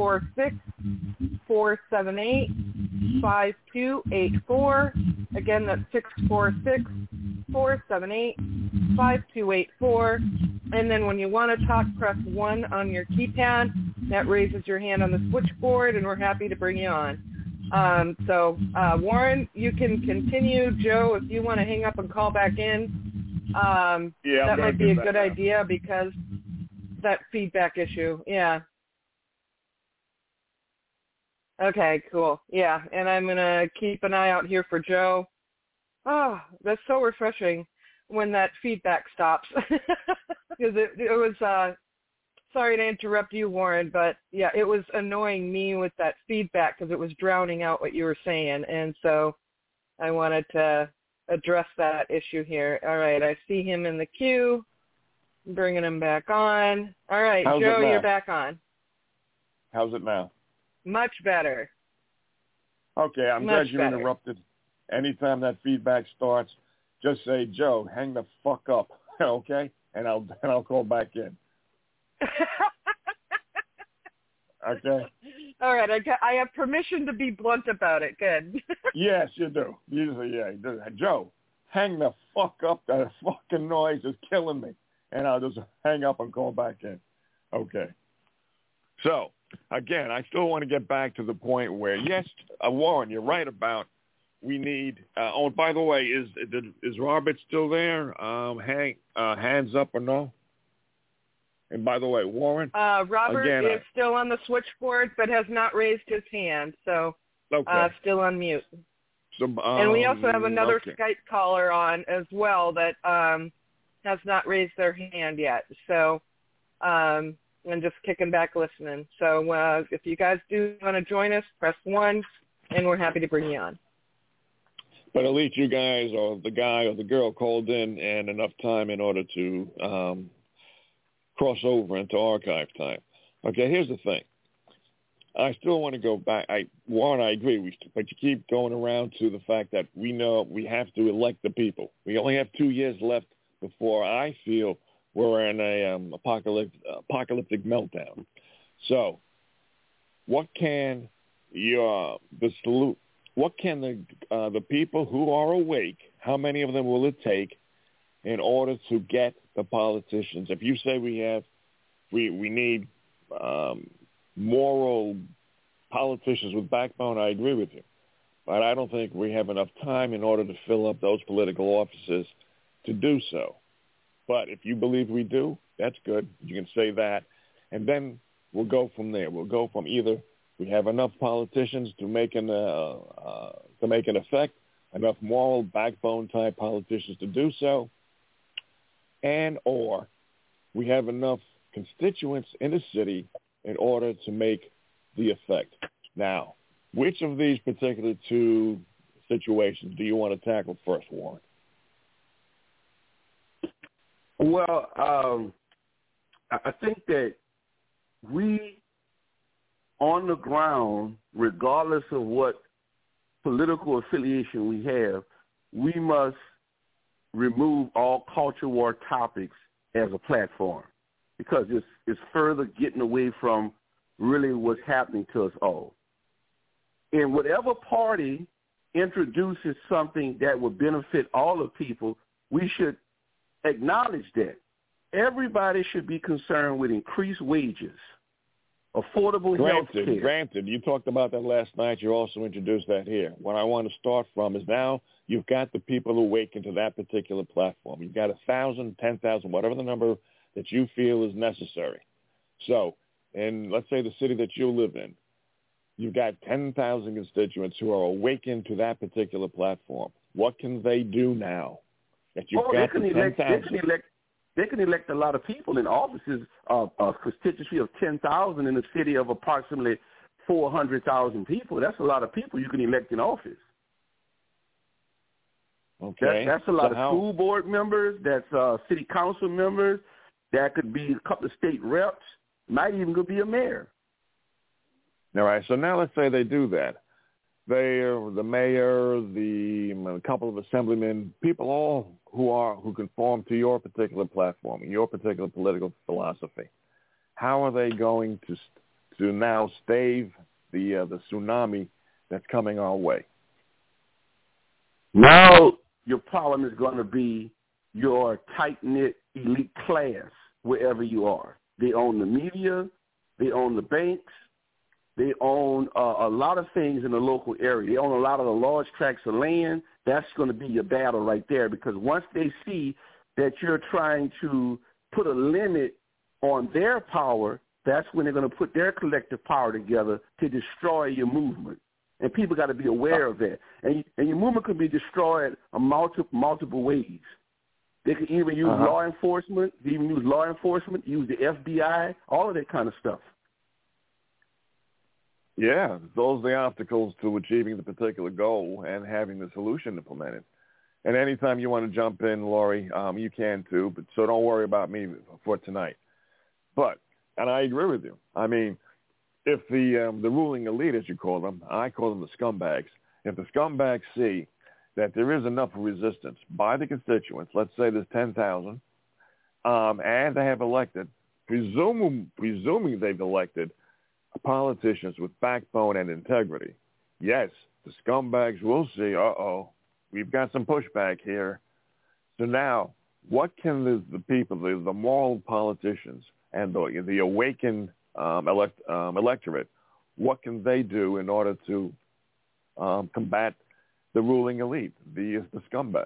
646-478-5284. Again, that's 646-478-5284. And then when you want to talk, press 1 on your keypad. That raises your hand on the switchboard, and we're happy to bring you on. Warren, you can continue. Joe, if you want to hang up and call back in, that might be a good idea because that feedback issue. Yeah. Okay, cool. Yeah, and I'm going to keep an eye out here for Joe. Oh, that's so refreshing when that feedback stops. Because it was, sorry to interrupt you, Warren, but yeah, it was annoying me with that feedback because it was drowning out what you were saying. And so I wanted to address that issue here. All right, I see him in the queue. I'm bringing him back on. All right, Joe, you're back on. How's it now? Much better. Okay, I'm glad you interrupted. Anytime that feedback starts, just say, Joe, hang the fuck up, okay? And I'll call back in. Okay. All right, I have permission to be blunt about it. Good. Yes, you do. Usually, yeah. Joe, hang the fuck up. That fucking noise is killing me. And I'll just hang up and call back in. Okay. So, again, I still want to get back to the point where, yes, Warren, you're right about we need. By the way, is Robert still there? Hands up or no? And by the way, Warren, Robert again, is still on the switchboard, but has not raised his hand, so still on mute. So, and we also have another Skype caller on as well that has not raised their hand yet. So, and just kicking back listening. So if you guys do want to join us, press 1, and we're happy to bring you on. But at least you guys or the guy or the girl called in and enough time in order to cross over into archive time. Okay, here's the thing. I still want to go back. Warren, I agree, but you keep going around to the fact that we know we have to elect the people. We only have 2 years left before I feel we're in a apocalyptic meltdown. So, what can the people who are awake? How many of them will it take in order to get the politicians? If you say we need moral politicians with backbone, I agree with you. But I don't think we have enough time in order to fill up those political offices to do so. But if you believe we do, that's good. You can say that. And then we'll go from there. We'll go from either we have enough politicians to make an effect, enough moral backbone type politicians to do so, and or we have enough constituents in the city in order to make the effect. Now, which of these particular two situations do you want to tackle first, Warren? Well, I think that we, on the ground, regardless of what political affiliation we have, we must remove all culture war topics as a platform. because it's further getting away from really what's happening to us all. And whatever party introduces something that will benefit all the people, we should acknowledge that. Everybody should be concerned with increased wages, affordable health care. Granted, you talked about that last night. You also introduced that here. What I want to start from is now you've got the people who awaken to that particular platform. You've got 1,000, 10,000, whatever the number that you feel is necessary. So, in, let's say, the city that you live in, you've got 10,000 constituents who are awakened to that particular platform. What can they do now that you've got the 10,000? They can elect a lot of people in offices, a constituency of 10,000 in a city of approximately 400,000 people. That's a lot of people you can elect in office. Okay. That's a lot of school board members. That's city council members. That could be a couple of state reps. Might even could be a mayor. All right. So now let's say they do that. The mayor, a couple of assemblymen, people all who conform to your particular platform, your particular political philosophy. How are they going to now stave the tsunami that's coming our way? Now your problem is going to be your tight-knit elite class wherever you are. They own the media. They own the banks. They own a lot of things in the local area. They own a lot of the large tracts of land. That's going to be your battle right there, because once they see that you're trying to put a limit on their power, that's when they're going to put their collective power together to destroy your movement. And people got to be aware of that. And your movement can be destroyed in multiple ways. They can even use law enforcement. They even use law enforcement, use the FBI, all of that kind of stuff. Yeah, those are the obstacles to achieving the particular goal and having the solution implemented. And anytime you want to jump in, Lori, you can too, but so don't worry about me for tonight. But, and I agree with you. I mean, if the ruling elite, as you call them, I call them the scumbags, if the scumbags see that there is enough resistance by the constituents, let's say there's 10,000, and they have elected, presuming they've elected politicians with backbone and integrity, yes, the scumbags will see, we've got some pushback here. So now, what can the people, the moral politicians and the awakened electorate, what can they do in order to combat the ruling elite, the scumbags?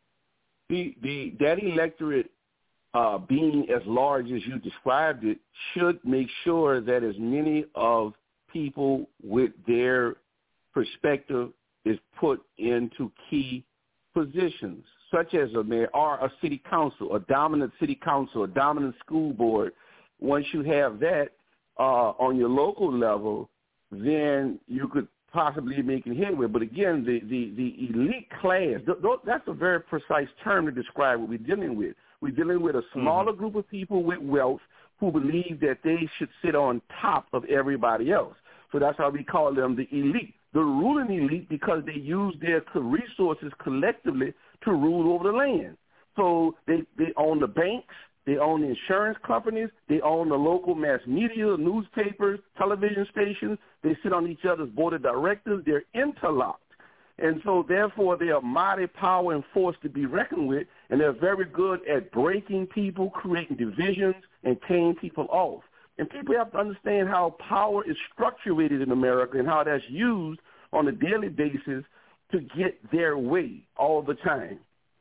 That electorate, being as large as you described it, should make sure that as many of people with their perspective is put into key positions, such as a mayor or a city council, a dominant city council, a dominant school board. Once you have that on your local level, then you could possibly make it headway. But again, the elite class, that's a very precise term to describe what we're dealing with. We're dealing with a smaller group of people with wealth who believe that they should sit on top of everybody else. So that's why we call them the elite, the ruling elite, because they use their resources collectively to rule over the land. So they own the banks, they own the insurance companies, they own the local mass media, newspapers, television stations. They sit on each other's board of directors. They're interlocked. And so, therefore, they are mighty power and force to be reckoned with, and they're very good at breaking people, creating divisions, and paying people off. And people have to understand how power is structured in America and how that's used on a daily basis to get their way all the time.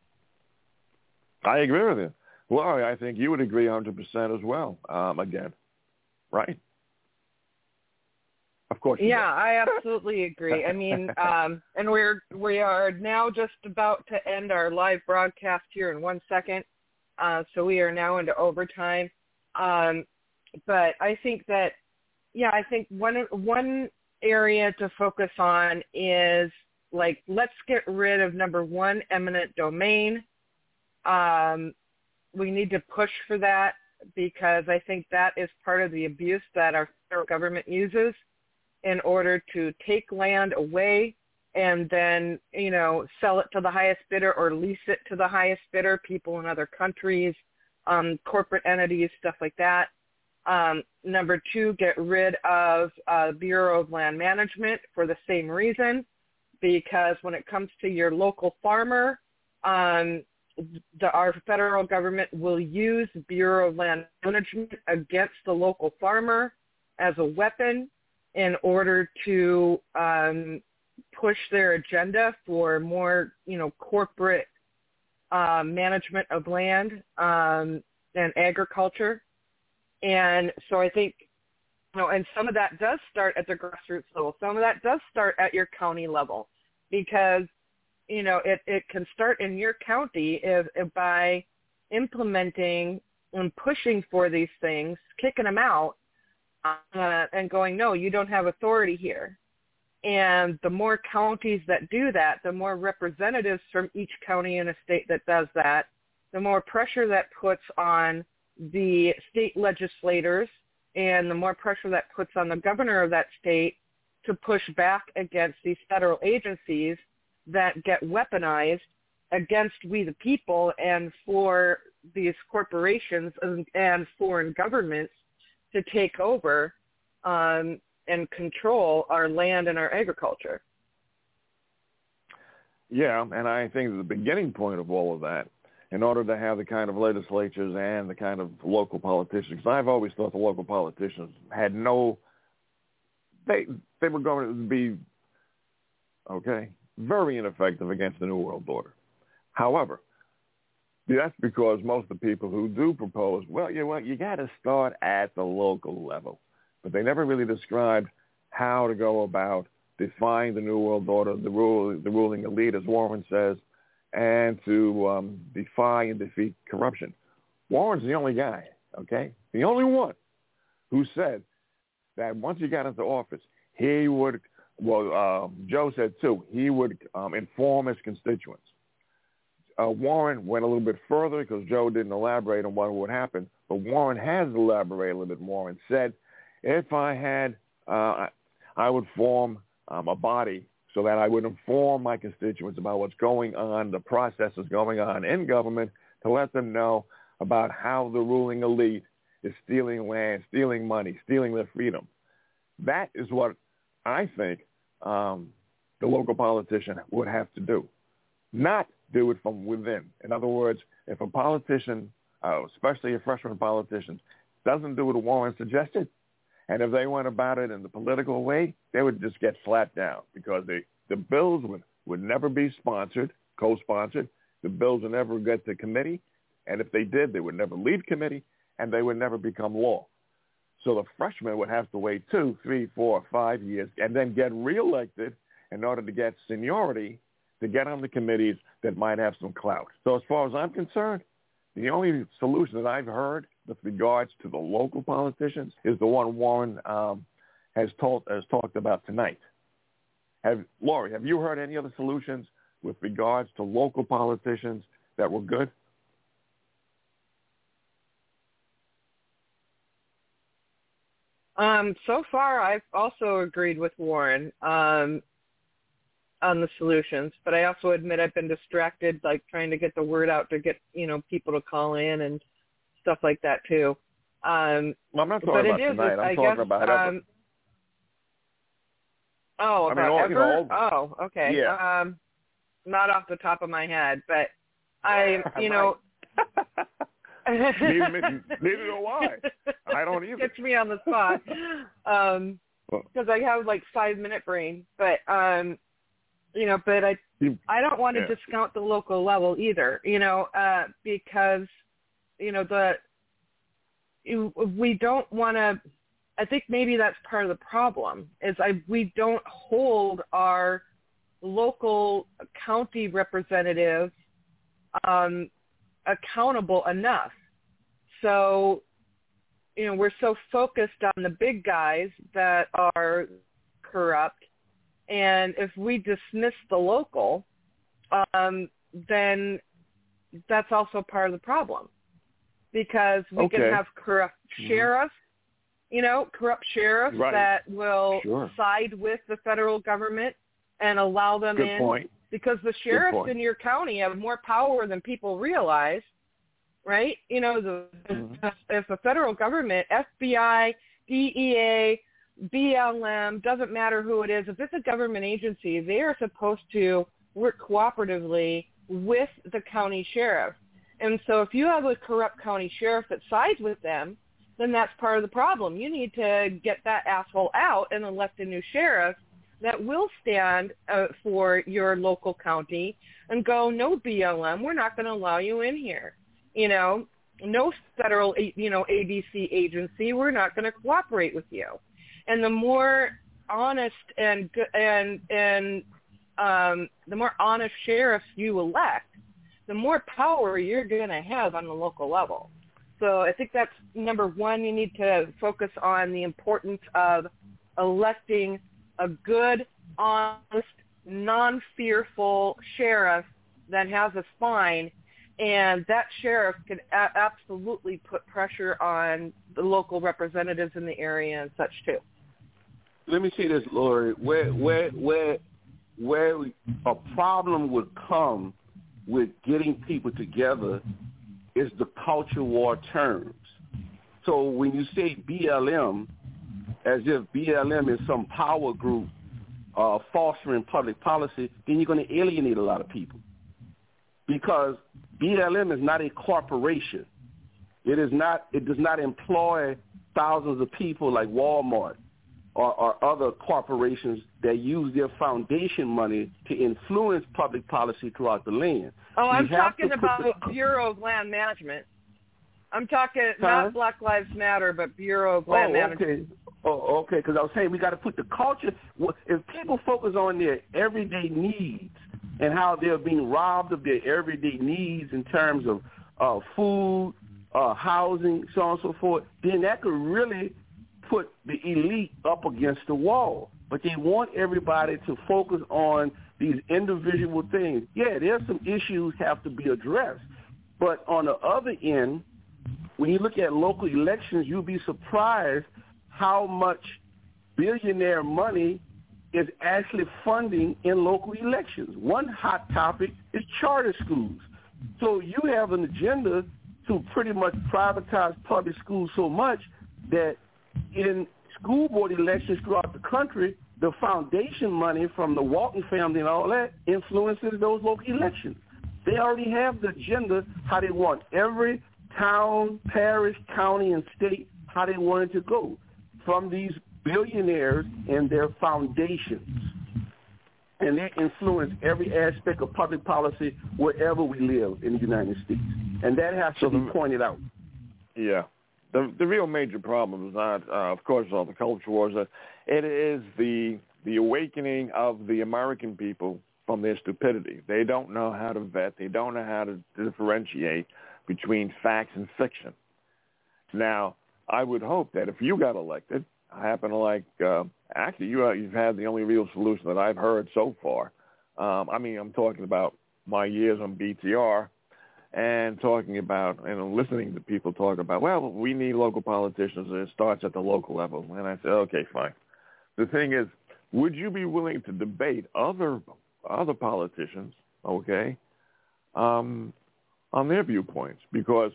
I agree with you. Well, I think you would agree 100% as well, again, right? Of course. Yeah, I absolutely agree. I mean, and we are now just about to end our live broadcast here in 1 second. So we are now into overtime. But I think that, I think one area to focus on is, like, let's get rid of, number one, eminent domain. We need to push for that, because I think that is part of the abuse that our federal government uses in order to take land away and then, sell it to the highest bidder or lease it to the highest bidder, people in other countries, corporate entities, stuff like that. Number 2, get rid of Bureau of Land Management for the same reason, because when it comes to your local farmer, our federal government will use Bureau of Land Management against the local farmer as a weapon in order to push their agenda for more, corporate management of land and agriculture. And so I think, and some of that does start at the grassroots level. Some of that does start at your county level, because it can start in your county if by implementing and pushing for these things, kicking them out, and going, no, you don't have authority here. And the more counties that do that, the more representatives from each county in a state that does that, the more pressure that puts on the state legislators, and the more pressure that puts on the governor of that state to push back against these federal agencies that get weaponized against we the people and for these corporations and foreign governments to take over and control our land and our agriculture. Yeah, and I think the beginning point of all of that, in order to have the kind of legislatures and the kind of local politicians, I've always thought the local politicians had they were going to be, very ineffective against the New World Order. However, that's because most of the people who do propose, you got to start at the local level. But they never really described how to go about defying the New World Order, the ruling elite, as Warren says, and to defy and defeat corruption. Warren's the only guy, the only one who said that once he got into office, he would, Joe said too, he would inform his constituents. Warren went a little bit further because Joe didn't elaborate on what would happen, but Warren has elaborated a little bit more and said, if I had, I would form a body so that I would inform my constituents about what's going on, the processes going on in government, to let them know about how the ruling elite is stealing land, stealing money, stealing their freedom. That is what I think the local politician would have to do, not do it from within. In other words, if a politician, especially a freshman politician, doesn't do what Warren suggested, and if they went about it in the political way, they would just get slapped down, because the bills would never be sponsored, co-sponsored. The bills would never get to committee, and if they did, they would never leave committee, and they would never become law. So the freshmen would have to wait 2, 3, 4, 5 years and then get reelected in order to get seniority to get on the committees that might have some clout. So as far as I'm concerned, the only solution that I've heard with regards to the local politicians is the one Warren has talked about tonight. Laurie, have you heard any other solutions with regards to local politicians that were good? So far, I've also agreed with Warren on the solutions, but I also admit I've been distracted, like trying to get the word out to get, people to call in and stuff like that too. I'm not talking about tonight. I'm talking about ever. Ever? Oh, okay. Yeah. Not off the top of my head, but neither do I. I don't either. Gets me on the spot because I have like 5-minute brain, but but I don't want to discount the local level either, because we don't want to. I think maybe that's part of the problem is we don't hold our local county representatives accountable enough. So, we're so focused on the big guys that are corrupt, and if we dismiss the local, then that's also part of the problem, because we can have corrupt sheriffs, corrupt sheriffs that will side with the federal government and allow them in. Because the sheriffs in your county have more power than people realize. right? You know, if the federal government, FBI, DEA, BLM, doesn't matter who it is, if it's a government agency, they are supposed to work cooperatively with the county sheriff. And so if you have a corrupt county sheriff that sides with them, then that's part of the problem. You need to get that asshole out and elect a new sheriff that will stand for your local county and go, no BLM, we're not going to allow you in here. You know, no federal, you know, ABC agency, we're not going to cooperate with you. And the more honest and the more honest sheriffs you elect, the more power you're going to have on the local level. So I think that's number one. You need to focus on the importance of electing a good, honest, non-fearful sheriff that has a spine, and that sheriff can absolutely put pressure on the local representatives in the area and such too. Let me say this, Lori. Where a problem would come with getting people together is the culture war terms. So when you say BLM, as if BLM is some power group fostering public policy, then you're going to alienate a lot of people. Because BLM is not a corporation. It does not employ thousands of people like Walmart or other corporations that use their foundation money to influence public policy throughout the land. Oh, I'm talking about Bureau of Land Management. I'm talking not Black Lives Matter, but Bureau of Land Management. Okay, because I was saying we got to put the culture. If people focus on their everyday needs and how they're being robbed of their everyday needs in terms of food, housing, so on and so forth, then that could really put the elite up against the wall. But they want everybody to focus on these individual things. Yeah, there's some issues have to be addressed. But on the other end, when you look at local elections, you'll be surprised how much billionaire money is actually funding in local elections. One hot topic is charter schools. So you have an agenda to pretty much privatize public schools so much that in school board elections throughout the country, the foundation money from the Walton family and all that influences those local elections. They already have the agenda, how they want every town, parish, county, and state, how they want it to go from these billionaires and their foundations. And they influence every aspect of public policy wherever we live in the United States. And that has to be pointed out. Yeah. The real major problem is not, of course, all the culture wars. It is the awakening of the American people from their stupidity. They don't know how to vet. They don't know how to differentiate between facts and fiction. Now, I would hope that if you got elected, I happen to like, actually, you've had the only real solution that I've heard so far. I mean, I'm talking about my years on BTR and talking about and listening to people talk about, well, we need local politicians, and it starts at the local level. And I said, okay, fine. The thing is, would you be willing to debate other politicians, okay, on their viewpoints? Because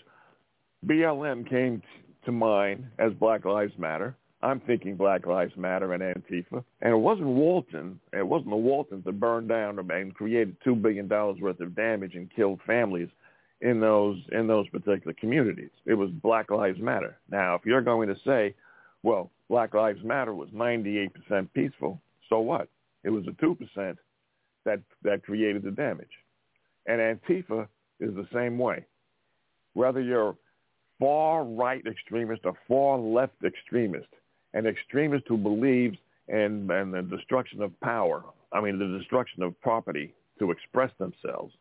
BLM came to mind as Black Lives Matter. I'm thinking Black Lives Matter and Antifa. And it wasn't the Waltons that burned down and created $2 billion worth of damage and killed families in those particular communities. It was Black Lives Matter. Now, if you're going to say, well, Black Lives Matter was 98% peaceful, so what? It was the 2% that created the damage. And Antifa is the same way. Whether you're far right extremist or far left extremist, an extremist who believes in the destruction of power, the destruction of property to express themselves,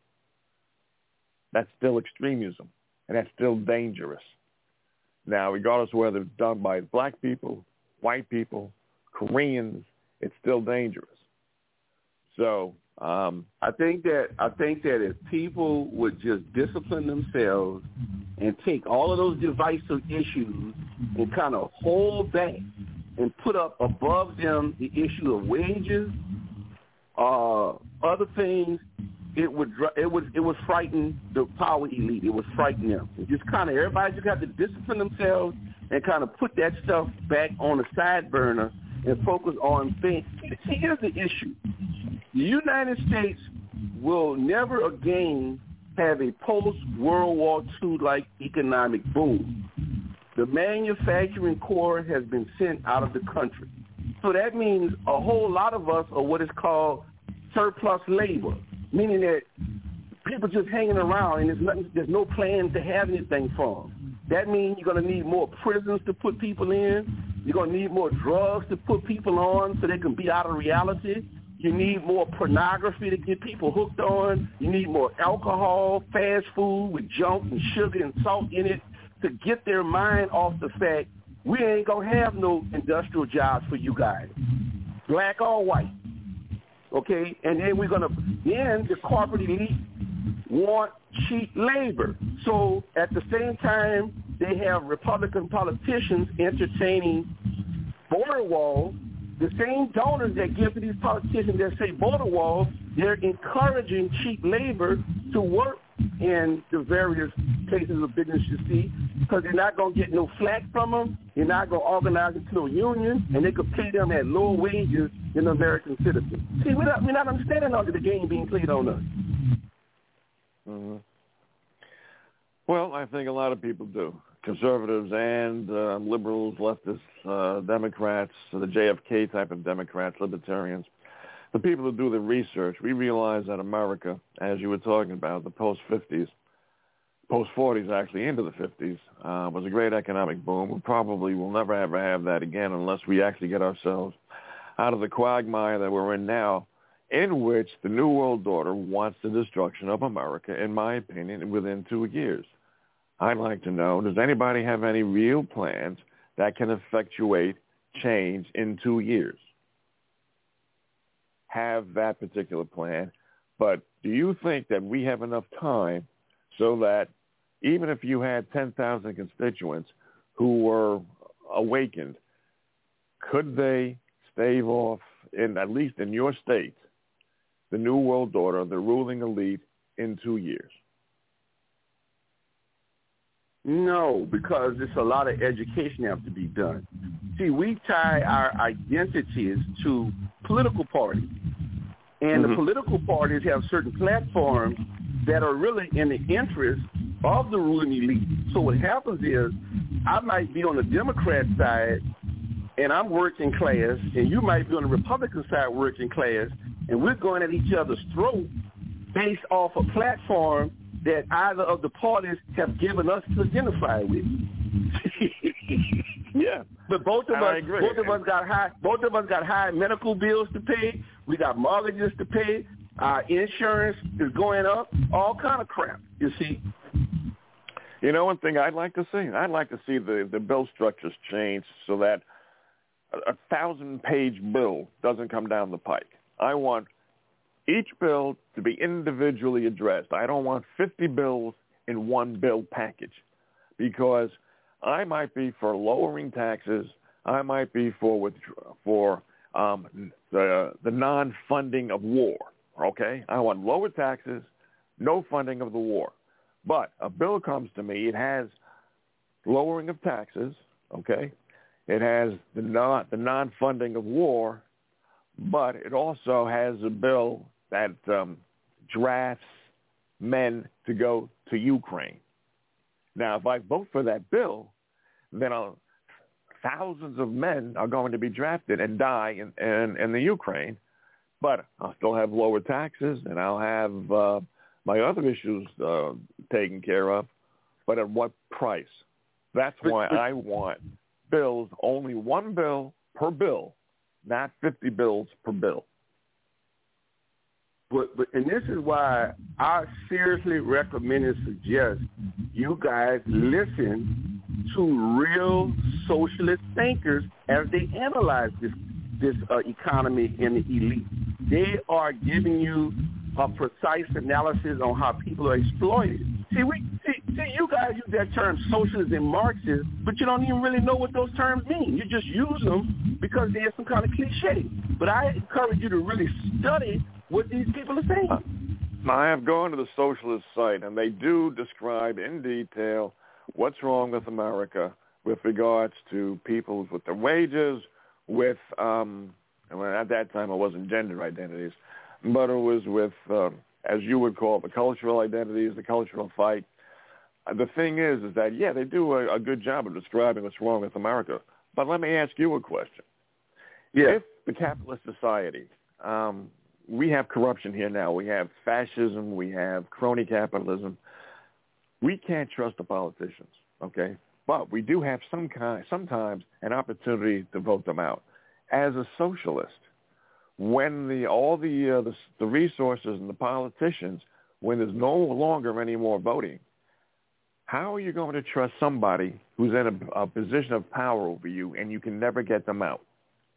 that's still extremism, and that's still dangerous. Now, regardless of whether it's done by black people, white people, Koreans, it's still dangerous. So I think that if people would just discipline themselves and take all of those divisive issues and kind of hold back and put up above them the issue of wages, other things, it would frighten the power elite. It would frighten them. It just kind of everybody just have to discipline themselves and kind of put that stuff back on the side burner and focus on things. See, here's the issue: the United States will never again have a post-World War II like economic boom. The manufacturing core has been sent out of the country. So that means a whole lot of us are what is called surplus labor, meaning that people just hanging around and there's no plan to have anything from them. That means you're going to need more prisons to put people in. You're going to need more drugs to put people on so they can be out of reality. You need more pornography to get people hooked on. You need more alcohol, fast food with junk and sugar and salt in it to get their mind off the fact we ain't going to have no industrial jobs for you guys, black or white. Okay? And then then the corporate elite want cheap labor. So at the same time, they have Republican politicians entertaining border walls. The same donors that give to these politicians that say border walls, they're encouraging cheap labor to work in the various places of business you see, because they're not going to get no flack from them. You're not going to organize into a union, and they could pay them at lower wages than American citizens. See, we're not understanding all of the game being played on us. Mm-hmm. Well, I think a lot of people do. Conservatives and liberals, leftists, Democrats, the JFK type of Democrats, libertarians, the people who do the research, we realize that America, as you were talking about, the post-50s, post-40s actually into the 50s, was a great economic boom. We probably will never ever have that again unless we actually get ourselves out of the quagmire that we're in now, in which the New World Order wants the destruction of America, in my opinion, within 2 years. I'd like to know, does anybody have any real plans that can effectuate change in 2 years? Have that particular plan, but do you think that we have enough time so that even if you had 10,000 constituents who were awakened, could they stave off, at least in your state, the New World Order, the ruling elite, in 2 years? No, because there's a lot of education that has to be done. See, we tie our identities to political parties. And the political parties have certain platforms that are really in the interest of the ruling elite. So what happens is I might be on the Democrat side and I'm working class, and you might be on the Republican side working class, and we're going at each other's throat based off a platform that either of the parties have given us to identify with. Yeah, but both of us got high medical bills to pay. We got mortgages to pay. Our insurance is going up. All kind of crap. You see. You know, one thing I'd like to see the bill structures change so that a 1,000-page bill doesn't come down the pike. I want each bill to be individually addressed. I don't want 50 bills in one bill package, because I might be for lowering taxes. I might be for the non-funding of war. Okay, I want lower taxes, no funding of the war. But a bill comes to me. It has lowering of taxes. Okay, it has the non-funding of war, but it also has a bill that drafts men to go to Ukraine. Now, if I vote for that bill, then thousands of men are going to be drafted and die in the Ukraine, but I'll still have lower taxes and I'll have my other issues taken care of, but at what price? That's why I want bills, only one bill per bill, not 50 bills per bill. But and this is why I seriously recommend and suggest you guys listen to real socialist thinkers as they analyze this economy and the elite. They are giving you a precise analysis on how people are exploited. See, you guys use that term socialist and Marxist, but you don't even really know what those terms mean. You just use them because they're some kind of cliche. But I encourage you to really study what these people are saying. I have gone to the socialist site, and they do describe in detail what's wrong with America with regards to people with their wages, with, at that time it wasn't gender identities, but it was with, as you would call it, the cultural identities, the cultural fight. The thing is that, yeah, they do a good job of describing what's wrong with America. But let me ask you a question. Yeah. If the capitalist society, we have corruption here now. We have fascism. We have crony capitalism. We can't trust the politicians, okay? But we do have sometimes an opportunity to vote them out. As a socialist, when all the resources and the politicians, when there's no longer any more voting, how are you going to trust somebody who's in a position of power over you and you can never get them out?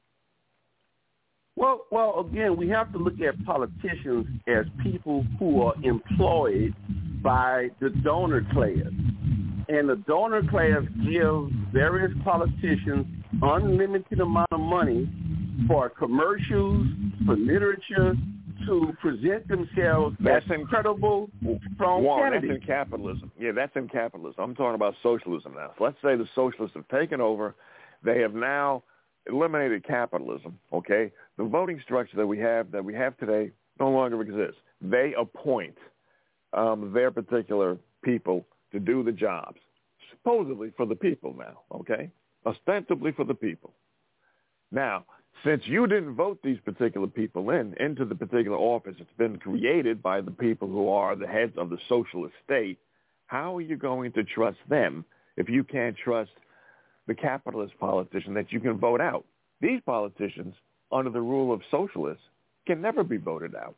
Well, again, we have to look at politicians as people who are employed by the donor class. And the donor class gives various politicians unlimited amount of money for commercials, for literature, to present themselves as incredible, strong candidates. That's in capitalism. Yeah, that's in capitalism. I'm talking about socialism now. So let's say the socialists have taken over. They have now eliminated capitalism, okay? The voting structure that we have today no longer exists. They appoint their particular people to do the jobs, supposedly for the people now, okay? Ostensibly for the people. Now, since you didn't vote these particular people into the particular office, it's been created by the people who are the heads of the socialist state, how are you going to trust them if you can't trust the capitalist politician that you can vote out? These politicians, under the rule of socialists, can never be voted out.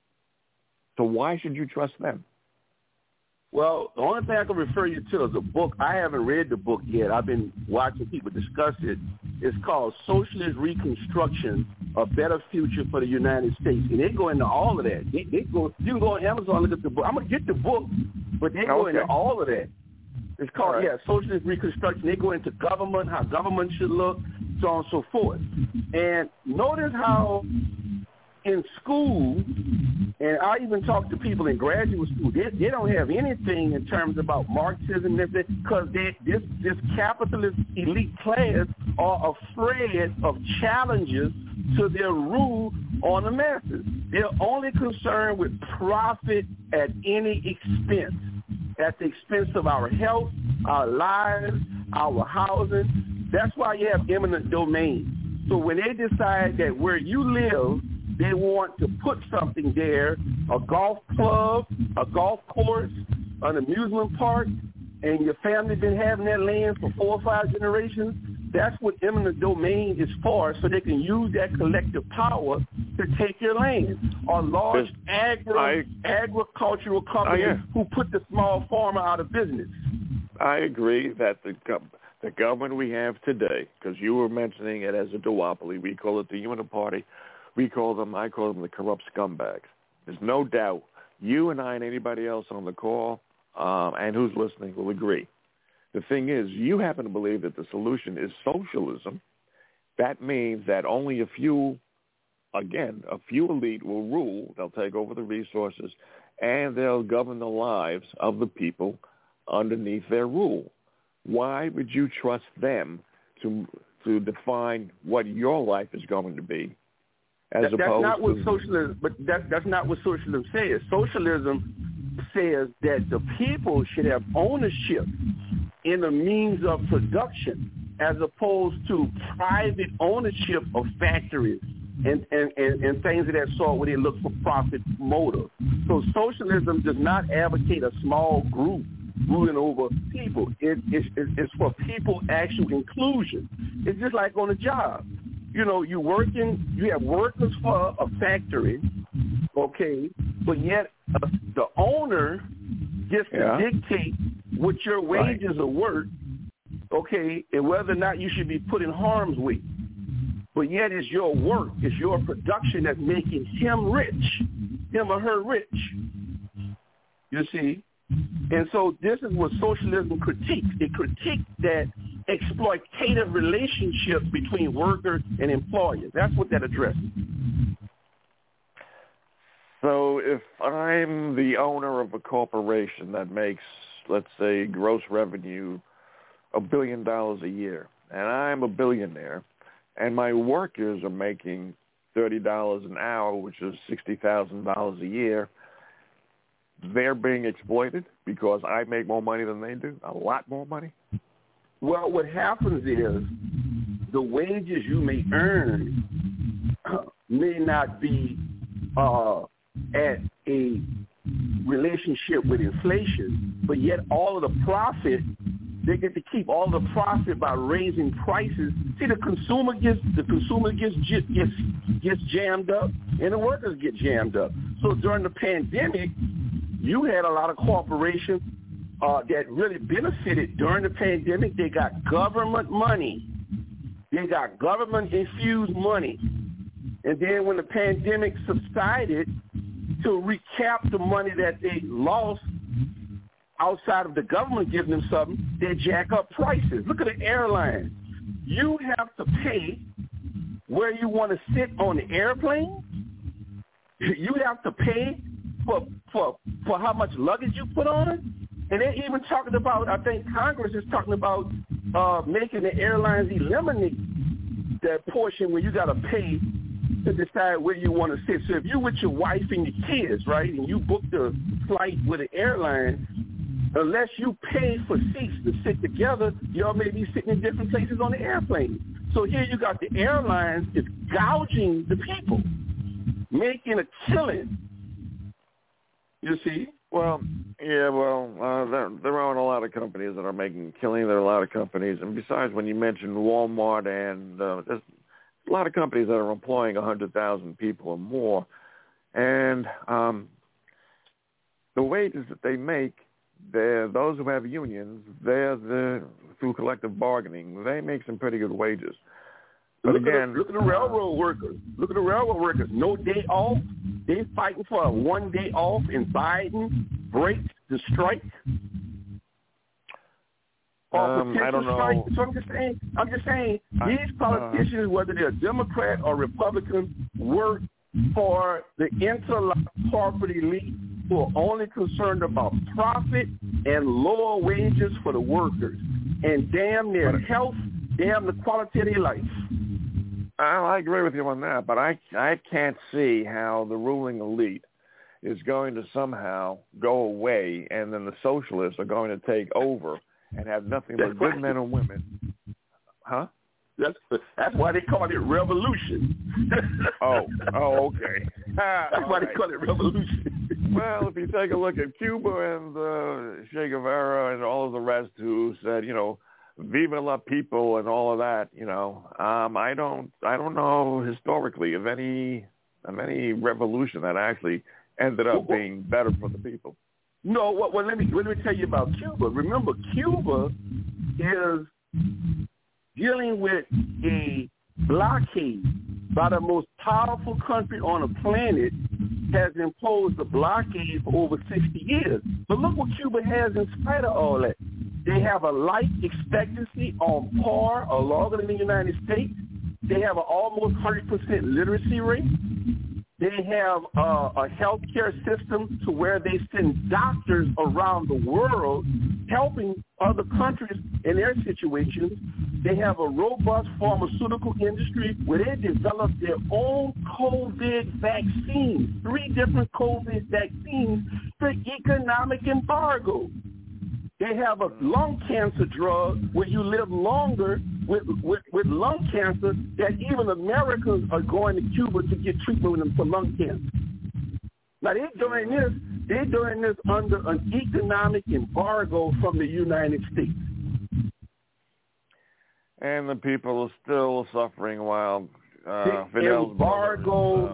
So why should you trust them? Well, the only thing I can refer you to is a book. I haven't read the book yet. I've been watching people discuss it. It's called Socialist Reconstruction, A Better Future for the United States. And they go into all of that. You can go on Amazon and look at the book. I'm going to get the book, but they go into all of that. It's called, Socialist Reconstruction. They go into government, how government should look, so on and so forth. And notice how in school, and I even talk to people in graduate school, they don't have anything in terms about Marxism because this capitalist elite class are afraid of challenges to their rule on the masses. They're only concerned with profit at any expense, at the expense of our health, our lives, our housing. That's why you have eminent domain. So when they decide that where you live, they want to put something there, a golf club, a golf course, an amusement park, and your family been having that land for 4 or 5 generations. That's what eminent domain is for, so they can use that collective power to take your land. Or large agricultural companies who put the small farmer out of business. I agree that the government we have today, because you were mentioning it as a duopoly, we call it the uniparty. I call them the corrupt scumbags. There's no doubt you and I and anybody else on the call and who's listening will agree. The thing is, you happen to believe that the solution is socialism. That means that only a few elite will rule. They'll take over the resources, and they'll govern the lives of the people underneath their rule. Why would you trust them to define what your life is going to be? That's not what socialism. But that's not what socialism says. Socialism says that the people should have ownership in the means of production, as opposed to private ownership of factories and things of that sort, where they look for profit motive. So socialism does not advocate a small group ruling over people. It's for people actual inclusion. It's just like on a job. You know, you have workers for a factory, okay, but yet the owner gets to dictate what your wages are worth, okay, and whether or not you should be put in harm's way. But yet it's your work, it's your production that's making him rich, him or her rich. You see? And so this is what socialism critiques. It critiques that exploitative relationship between worker and employer. That's what that addresses. So if I'm the owner of a corporation that makes, let's say, gross revenue $1 billion a year, and I'm a billionaire, and my workers are making $30 an hour, which is $60,000 a year, they're being exploited because I make more money than they do, a lot more money? Well, what happens is the wages you may earn may not be at a relationship with inflation, but yet all of the profit, they get to keep all the profit by raising prices. See, the consumer gets jammed up, and the workers get jammed up. So during the pandemic, you had a lot of corporations that really benefited during the pandemic. They got government money. They got government-infused money. And then when the pandemic subsided, to recap the money that they lost outside of the government giving them something, they jack up prices. Look at the airlines. You have to pay where you want to sit on the airplane. You have to pay for how much luggage you put on. And they're even talking about, I think Congress is talking about making the airlines eliminate that portion where you got to pay to decide where you want to sit. So if you're with your wife and your kids, right, and you book the flight with an airline, unless you pay for seats to sit together, y'all may be sitting in different places on the airplane. So here you got the airlines is gouging the people, making a killing. You see? Well, yeah, there aren't a lot of companies that are making a killing. There are a lot of companies. And besides, when you mentioned Walmart, and there's a lot of companies that are employing 100,000 people or more. And the wages that they make, those who have unions, through collective bargaining, they make some pretty good wages. But look at the railroad workers. Look at the railroad workers. No day off. They fighting for a 1 day off, and Biden breaks the strike. I don't know. Strike. So I'm just saying, these politicians, whether they're Democrat or Republican, work for the interlocked corporate elite who are only concerned about profit and lower wages for the workers, and damn their health, damn the quality of their life. I agree with you on that, but I can't see how the ruling elite is going to somehow go away, and then the socialists are going to take over and have nothing but good men and women. Huh? That's why they call it revolution. Oh, okay. That's why they call it revolution. Well, if you take a look at Cuba and Che Guevara and all of the rest who said, Viva la people and all of that, I don't know historically of any revolution that actually ended up being better for the people. No, well, let me tell you about Cuba. Remember, Cuba is dealing with a blockade by the most powerful country on the planet, has imposed a blockade for over 60 years. But look what Cuba has in spite of all that. They have a life expectancy on par or longer than the United States. They have an almost 100% literacy rate. They have a healthcare system to where they send doctors around the world helping other countries in their situations. They have a robust pharmaceutical industry where they develop their own COVID vaccines, 3 different COVID vaccines for economic embargo. They have a lung cancer drug where you live longer with lung cancer that even Americans are going to Cuba to get treatment with them for lung cancer. Now they're doing this under an economic embargo from the United States. And the people are still suffing while the embargo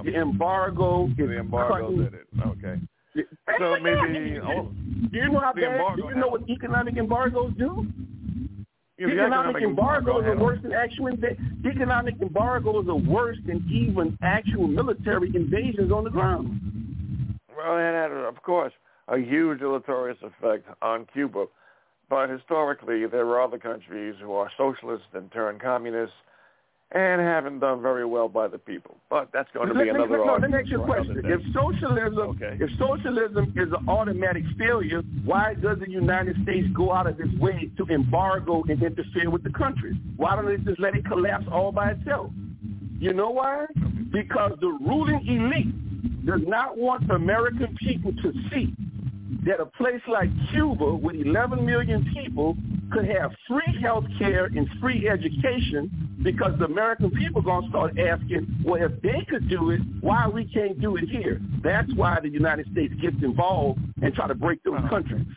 did it. Okay. So maybe do you know how bad? Do you know what economic embargoes do? Economic embargoes are worse than economic embargoes are worse than even actual military invasions on the ground. Well, it had, of course, a huge deleterious effect on Cuba. But historically, there were other countries who are socialist and turn communist, and haven't done very well by the people. But that's going to be another argument. Let me ask you a question. If socialism is an automatic failure, why does the United States go out of its way to embargo and interfere with the country? Why don't they just let it collapse all by itself? You know why? Because the ruling elite does not want the American people to see that a place like Cuba with 11 million people could have free health care and free education, because the American people are going to start asking, well, if they could do it, why we can't do it here? That's why the United States gets involved and try to break those countries.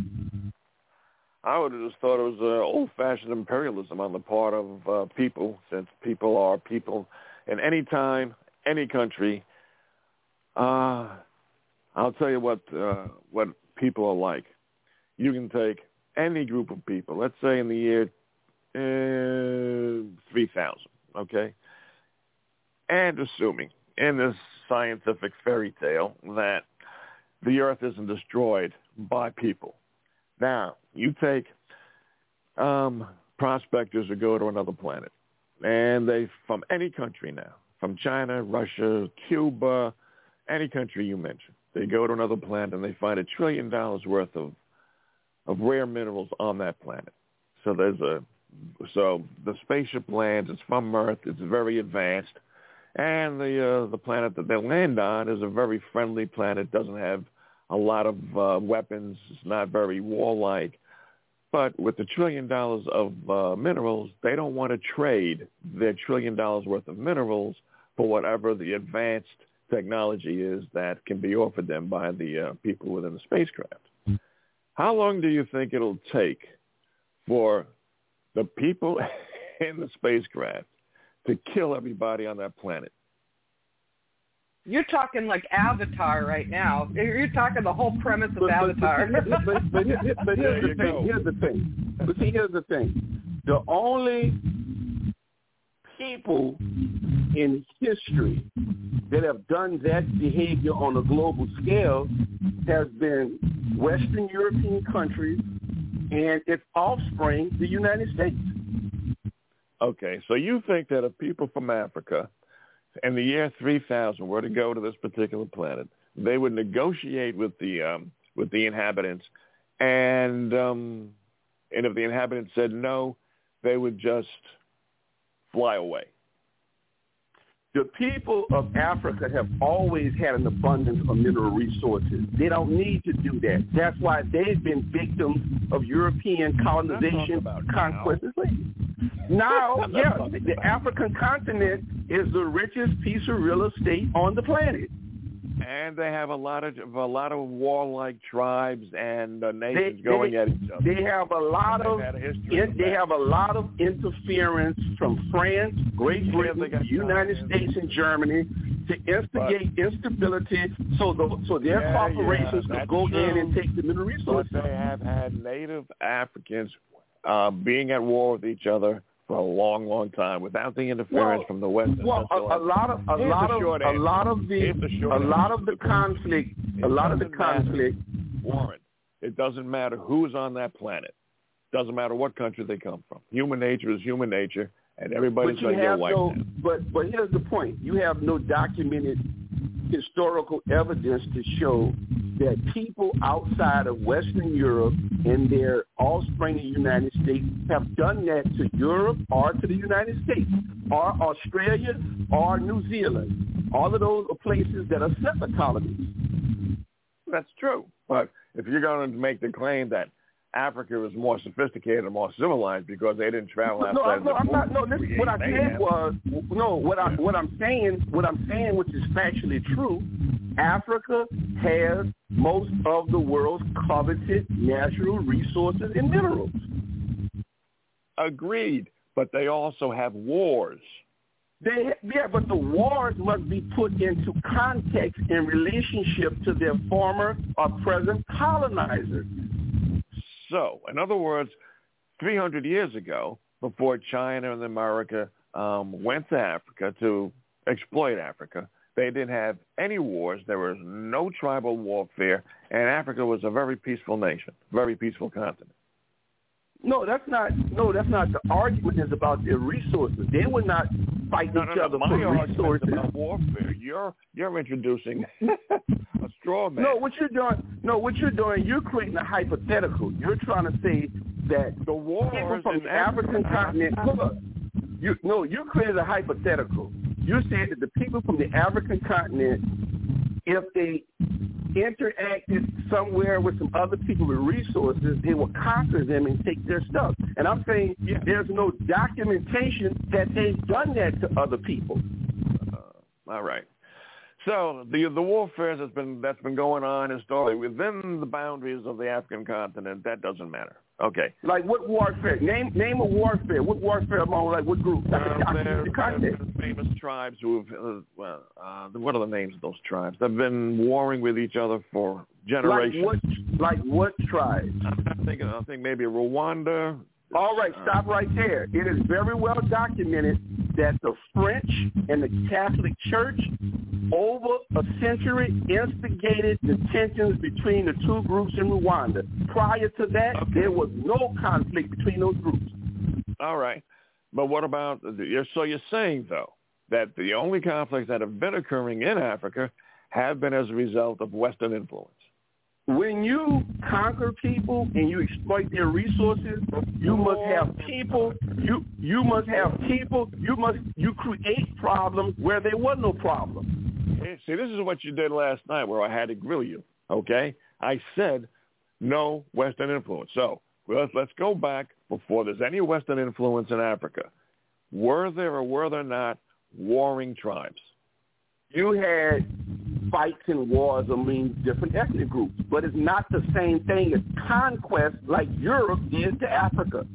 I would have just thought it was old-fashioned imperialism on the part of people, since people are people in any time, any country. I'll tell you what people are like. You can take any group of people, let's say in the year 3000, okay? And assuming in this scientific fairy tale that the earth isn't destroyed by people. Now, you take prospectors who go to another planet, and they, from any country now, from China, Russia, Cuba, any country you mention, they go to another planet and they find $1 trillion worth of rare minerals on that planet. So the spaceship lands, it's from Earth, it's very advanced, and the planet that they land on is a very friendly planet, doesn't have a lot of weapons, it's not very warlike. But with the $1 trillion of minerals, they don't want to trade their $1 trillion worth of minerals for whatever the advanced technology is that can be offered them by the people within the spacecraft. How long do you think it'll take for the people in the spacecraft to kill everybody on that planet? You're talking like Avatar right now. You're talking the whole premise of Avatar. But here's the thing. The only people in history that have done that behavior on a global scale has been Western European countries and its offspring, the United States. Okay, so you think that if people from Africa in the year 3000 were to go to this particular planet, they would negotiate with the inhabitants, and if the inhabitants said no, they would just fly away. The people of Africa have always had an abundance of mineral resources. They don't need to do that. That's why they've been victims of European colonization, conquest. Now, the African continent is the richest piece of real estate on the planet. And they have a lot of warlike tribes and nations going at each other. They have a lot of interference from France, Great Britain, the United States, and Germany to instigate instability, so their corporations could go in and take the mineral resources. But they have had native Africans being at war with each other for a long, long time without the interference from the West. Well, a lot of the conflict. Warren, it doesn't matter who's on that planet. Doesn't matter what country they come from. Human nature is human nature, and everybody's going to get wiped out. But here's the point: you have no documented historical evidence to show that people outside of Western Europe and their offspring in the United States have done that to Europe or to the United States or Australia or New Zealand. All of those are places that are settler colonies. That's true. But if you're going to make the claim that Africa was more sophisticated and more civilized because they didn't travel outside what I'm saying, which is factually true, Africa has most of the world's coveted natural resources and minerals. Agreed, but they also have wars. But the wars must be put into context in relationship to their former or present colonizers. So, in other words, 300 years ago, before China and America went to Africa to exploit Africa, they didn't have any wars. There was no tribal warfare, and Africa was a very peaceful nation, very peaceful continent. No, that's not the argument. Is about their resources. They were not fighting each other for resources. About warfare. You're introducing a straw man. What you're doing, you're creating a hypothetical. You're trying to say that the wars people from the African continent. You created a hypothetical. You said that the people from the African continent, if they interacted somewhere with some other people with resources, they will conquer them and take their stuff. And I'm saying there's no documentation that they've done that to other people. All right. So the warfare that's been going on historically within the boundaries of the African continent, that doesn't matter. Okay. Like what warfare? Name a warfare. What warfare among what group? There's famous tribes who have, what are the names of those tribes? They've been warring with each other for generations. Like what tribes? I think maybe Rwanda. All right, stop right there. It is very well documented that the French and the Catholic Church over a century instigated the tensions between the two groups in Rwanda. Prior to that, there was no conflict between those groups. All right. But what about, so you're saying, though, that the only conflicts that have been occurring in Africa have been as a result of Western influence? When you conquer people and you exploit their resources, you must have people. You must have people. You create problems where there was no problem. Hey, see, this is what you did last night, where I had to grill you. Okay, I said no Western influence. So let's go back before there's any Western influence in Africa. Were there or were there not warring tribes? You had fights and wars among different ethnic groups, but it's not the same thing as conquest like Europe did to Africa.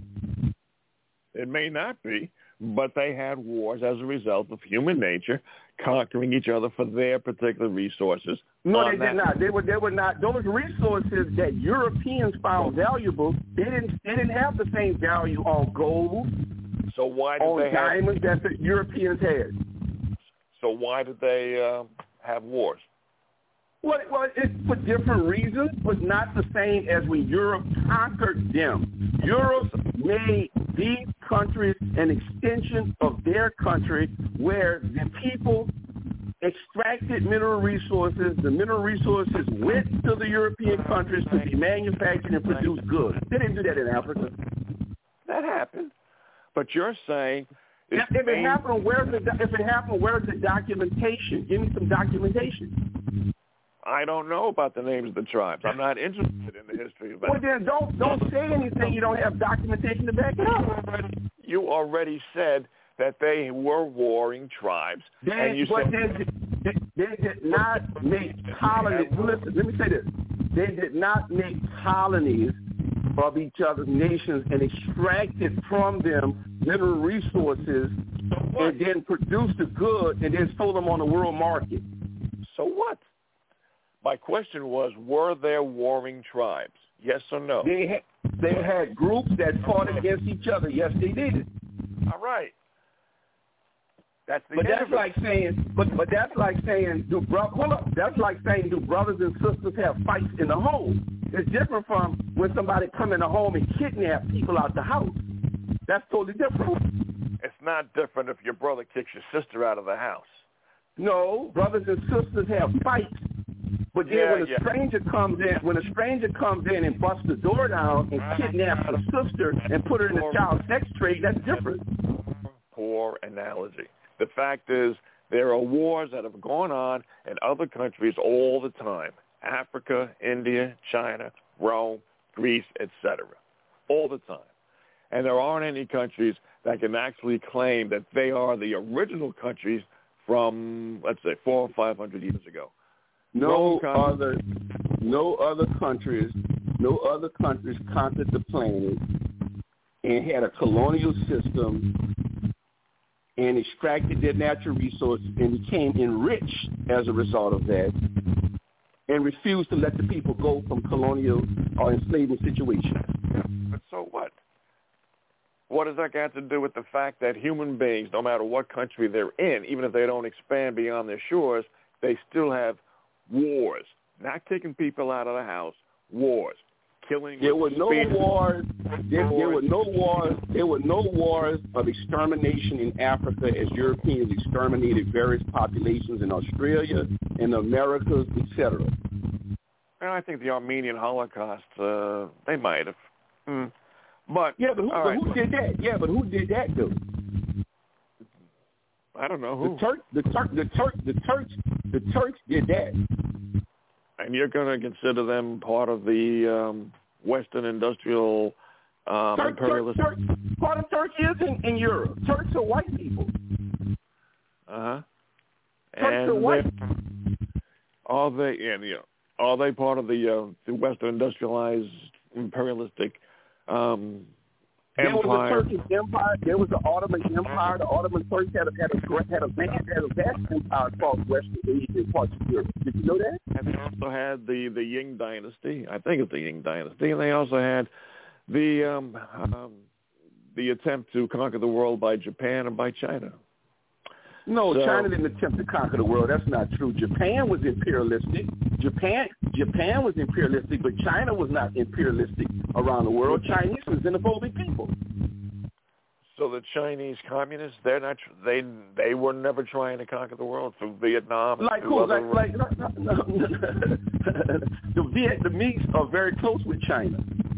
It may not be, but they had wars as a result of human nature conquering each other for their particular resources. No, they did not. They were not. Those resources that Europeans found valuable, they didn't have the same value on gold, so why did they diamonds that the Europeans had. So why did they have wars? Well, it's for different reasons, but not the same as when Europe conquered them. Europe made these countries an extension of their country where the people extracted mineral resources. The mineral resources went to the European countries to be manufactured and produce goods. They didn't do that in Africa. That happened. But you're saying... If it happened, where's the documentation? Give me some documentation. I don't know about the names of the tribes. I'm not interested in the history of that. Well, then don't say anything you don't have documentation to back it up. You already said that they were warring tribes. They did not make colonies. Listen, let me say this. They did not make colonies of each other's nations and extracted from them mineral resources and then produced the good and then sold them on the world market. So what? My question was, were there warring tribes? Yes or no? They had groups that fought against each other. Yes, they did. All right. That's like saying do brothers and sisters have fights in the home? It's different from when somebody come in the home and kidnap people out the house. That's totally different. It's not different if your brother kicks your sister out of the house. No, brothers and sisters have fights. But then when a stranger comes in and busts the door down and kidnaps a sister and put her in the child sex trade, that's different. Poor analogy. The fact is, there are wars that have gone on in other countries all the time. Africa, India, China, Rome, Greece, etc. All the time. And there aren't any countries that can actually claim that they are the original countries from, let's say, 400 or 500 years ago. No other countries conquered the planet and had a colonial system and extracted their natural resources and became enriched as a result of that and refused to let the people go from colonial or enslavement situations. But so what? What does that got to do with the fact that human beings, no matter what country they're in, even if they don't expand beyond their shores, they still have wars, not kicking people out of the house, wars, killing. There were no wars. There were no wars. There were no wars of extermination in Africa as Europeans exterminated various populations in Australia, in the Americas, etc. And I think the Armenian Holocaust, they might have. But who did that? Yeah, but who did that though? I don't know who. The Turks did that. And you're going to consider them part of the Western industrial imperialism? Part of Turkey is in Europe. Turks are white people. Uh-huh. Turks are white. Are they part of the Western industrialized imperialistic empire? There was a Turkish empire. There was the Ottoman Empire. The Ottoman Turks had a vast empire across Western Asia and parts of Europe. Did you know that? And they also had the Ying dynasty. I think it's the Ying dynasty. And they also had the attempt to conquer the world by Japan and by China. No, China didn't attempt to conquer the world. That's not true. Japan was imperialistic. Japan was imperialistic, but China was not imperialistic around the world. Chinese was xenophobic people. So the Chinese communists, they were never trying to conquer the world through Vietnam. Like who? The Vietnamese are very close with China.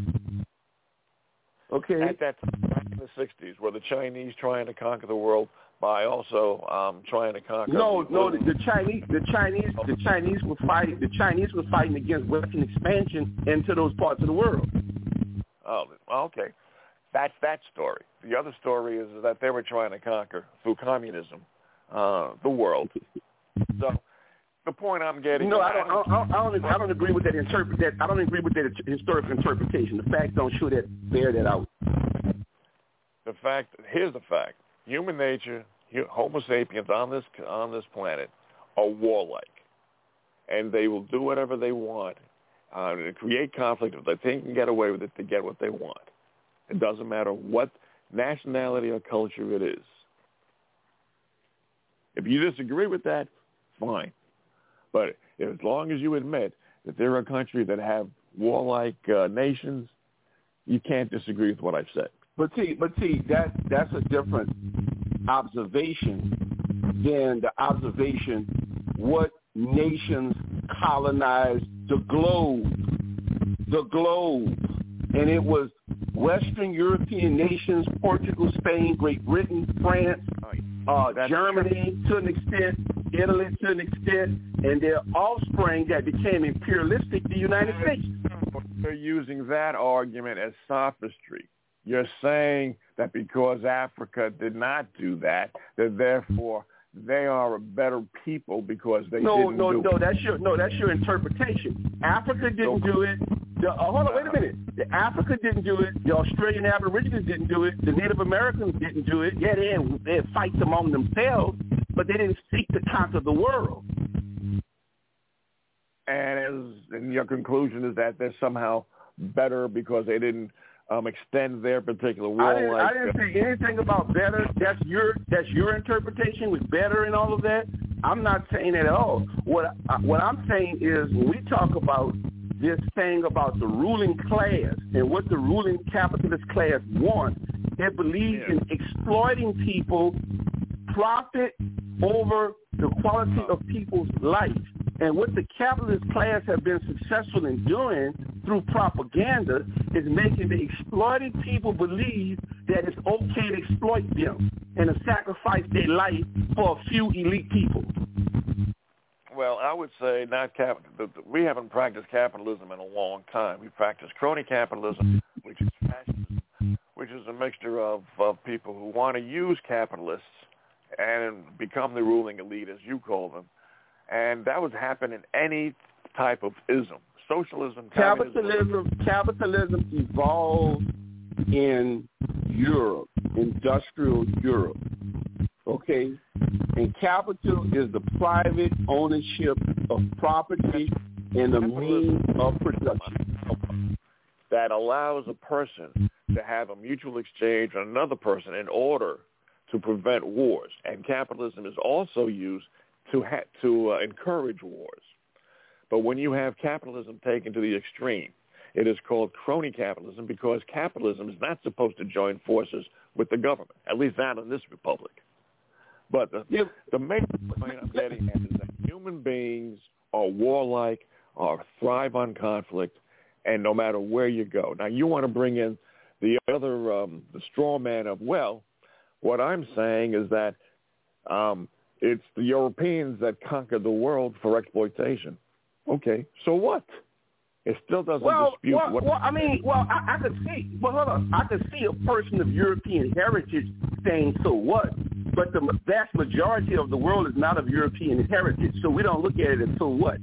Okay. At that time, back in the 60s, were the Chinese trying to conquer the world by also trying to conquer? The Chinese were fighting. The Chinese were fighting against Western expansion into those parts of the world. Oh, okay. That's that story. The other story is that they were trying to conquer through communism the world. So the point I'm getting. No, I don't agree with that. I don't agree with that historical interpretation. The facts don't bear that out. Here's the fact: human nature, Homo sapiens on this planet are warlike, and they will do whatever they want to create conflict. If they think they can get away with it, to get what they want. It doesn't matter what nationality or culture it is. If you disagree with that, fine. But as long as you admit that there are countries that have warlike nations, you can't disagree with what I've said. But see, that's a different observation than the observation what nations colonized the globe. And it was Western European nations, Portugal, Spain, Great Britain, France, Germany to an extent, Italy to an extent, and their offspring that became imperialistic, the United States. You're using that argument as sophistry. You're saying that because Africa did not do that, that therefore they are a better people because they didn't do it. That's your interpretation. Africa didn't do it. Hold on, wait a minute. Africa didn't do it. The Australian Aborigines didn't do it. The Native Americans didn't do it. Yeah, they had fights among themselves, but they didn't seek to conquer the world. And your conclusion is that they're somehow better because they didn't extend their particular world. I didn't say anything about better. That's your interpretation with better and all of that. I'm not saying that at all. What I'm saying is when we talk about this thing about the ruling class and what the ruling capitalist class wants, it believes in exploiting people, profit over the quality of people's life. And what the capitalist class have been successful in doing through propaganda is making the exploited people believe that it's okay to exploit them and to sacrifice their life for a few elite people. Well, I would say we haven't practiced capitalism in a long time. We practice crony capitalism, which is fascism, which is a mixture of people who want to use capitalists and become the ruling elite, as you call them. And that would happen in any type of ism. Socialism, Capitalism evolved in Europe, industrial Europe. Okay? And capital is the private ownership of property and the means of production. That allows a person to have a mutual exchange with another person in order to prevent wars. And capitalism is also used to encourage wars. But when you have capitalism taken to the extreme It is called crony capitalism because capitalism is not supposed to join forces with the government, at least not in this republic. But the main point I'm getting at is that human beings are warlike, or thrive on conflict, and no matter where you go. Now, you want to bring in the other, the straw man of, well, what I'm saying is that it's the Europeans that conquered the world for exploitation. Okay, so what? It still doesn't dispute what... I could see... Well, hold on. I could see a person of European heritage saying, so what? But the vast majority of the world is not of European heritage, so we don't look at it as so what?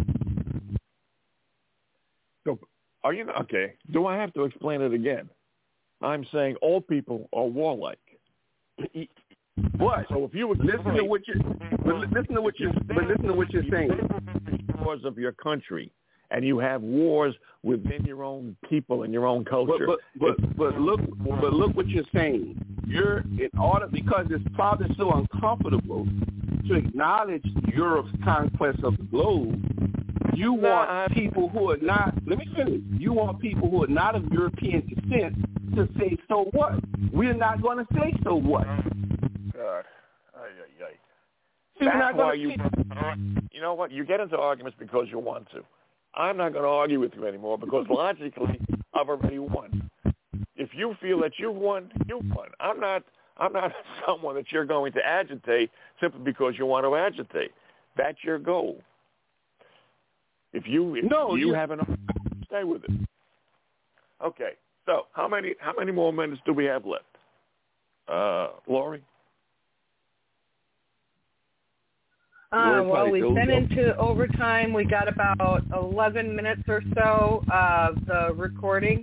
So, are you... Okay, do I have to explain it again? I'm saying all people are warlike. What? So if you would listen to what you're saying, wars of your country, and you have wars within your own people and your own culture. But look what you're saying. You're in order because it's probably so uncomfortable to acknowledge Europe's conquest of the globe. You want people who are not. Let me finish. You want people who are not of European descent to say, so what? We're not going to say, so what? God. That's why you know what? You get into arguments because you want to. I'm not going to argue with you anymore because logically I've already won. If you feel that you've won, you've won. I'm not someone that you're going to agitate simply because you want to agitate. That's your goal. If you have enough, stay with it. Okay. So how many more minutes do we have left? Lori? Well, we've been into overtime. We got about 11 minutes or so of the recording.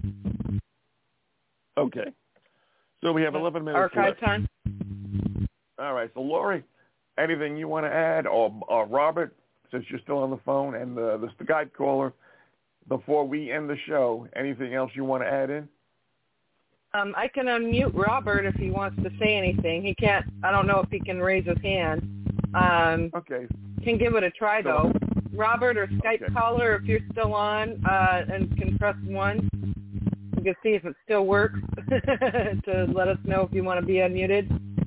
Okay. So we have 11 minutes archive left. Time. All right. So, Lori, anything you want to add? Or Robert, since you're still on the phone, and the Skype caller, before we end the show, anything else you want to add in? I can unmute Robert if he wants to say anything. He can't. I don't know if he can raise his hand. Okay. Can give it a try, though. Robert or Skype caller, if you're still on and can press 1, you can see if it still works to let us know if you want to be unmuted.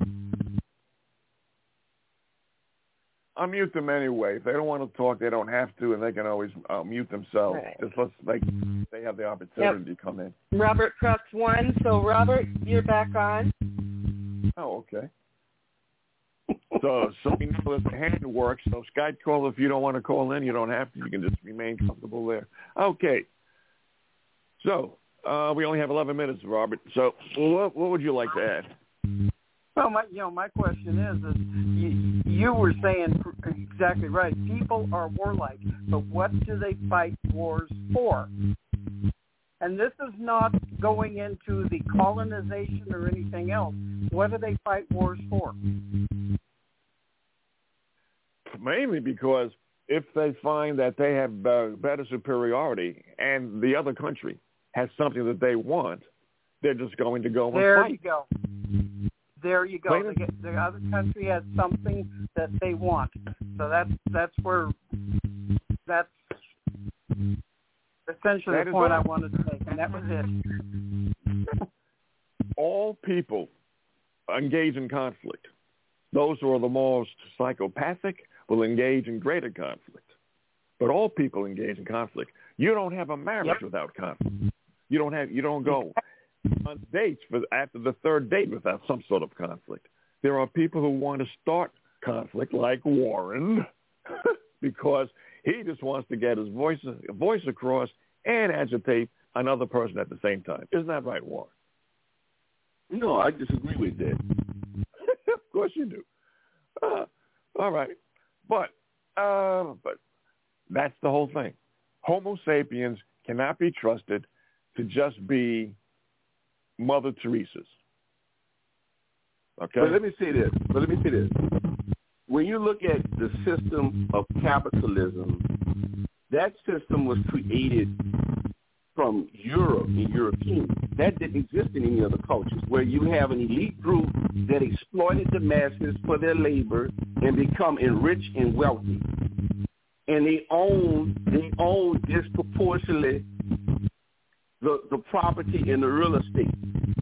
Unmute them anyway. If they don't want to talk, they don't have to, and they can always mute themselves. Right. Just they have the opportunity to come in. Robert pressed 1, so Robert, you're back on. Oh, okay. So we know that the hand works. So Skype call, if you don't want to call in, you don't have to. You can just remain comfortable there. Okay. So we only have 11 minutes, Robert. So what would you like to add? Well, my question is you were saying exactly right. People are warlike, but what do they fight wars for? And this is not going into the colonization or anything else. What do they fight wars for? Mainly because if they find that they have better superiority and the other country has something that they want, they're just going to go and fight. There you go. The other country has something that they want. So that's essentially the point I wanted to make, and that was it. All people engage in conflict. Those who are the most psychopathic will engage in greater conflict. But all people engage in conflict. You don't have a marriage without conflict. You don't go on dates after the third date without some sort of conflict. There are people who want to start conflict, like Warren, because he just wants to get his voice across and agitate another person at the same time. Isn't that right, Warren? No, I disagree with that. Of course you do. All right. But that's the whole thing. Homo sapiens cannot be trusted to just be Mother Teresa's. Okay? But let me say this. When you look at the system of capitalism, that system was created from Europe and Europeans. That didn't exist in any other cultures, where you have an elite group that exploited the masses for their labor and become enriched and wealthy. And they own disproportionately the property and the real estate.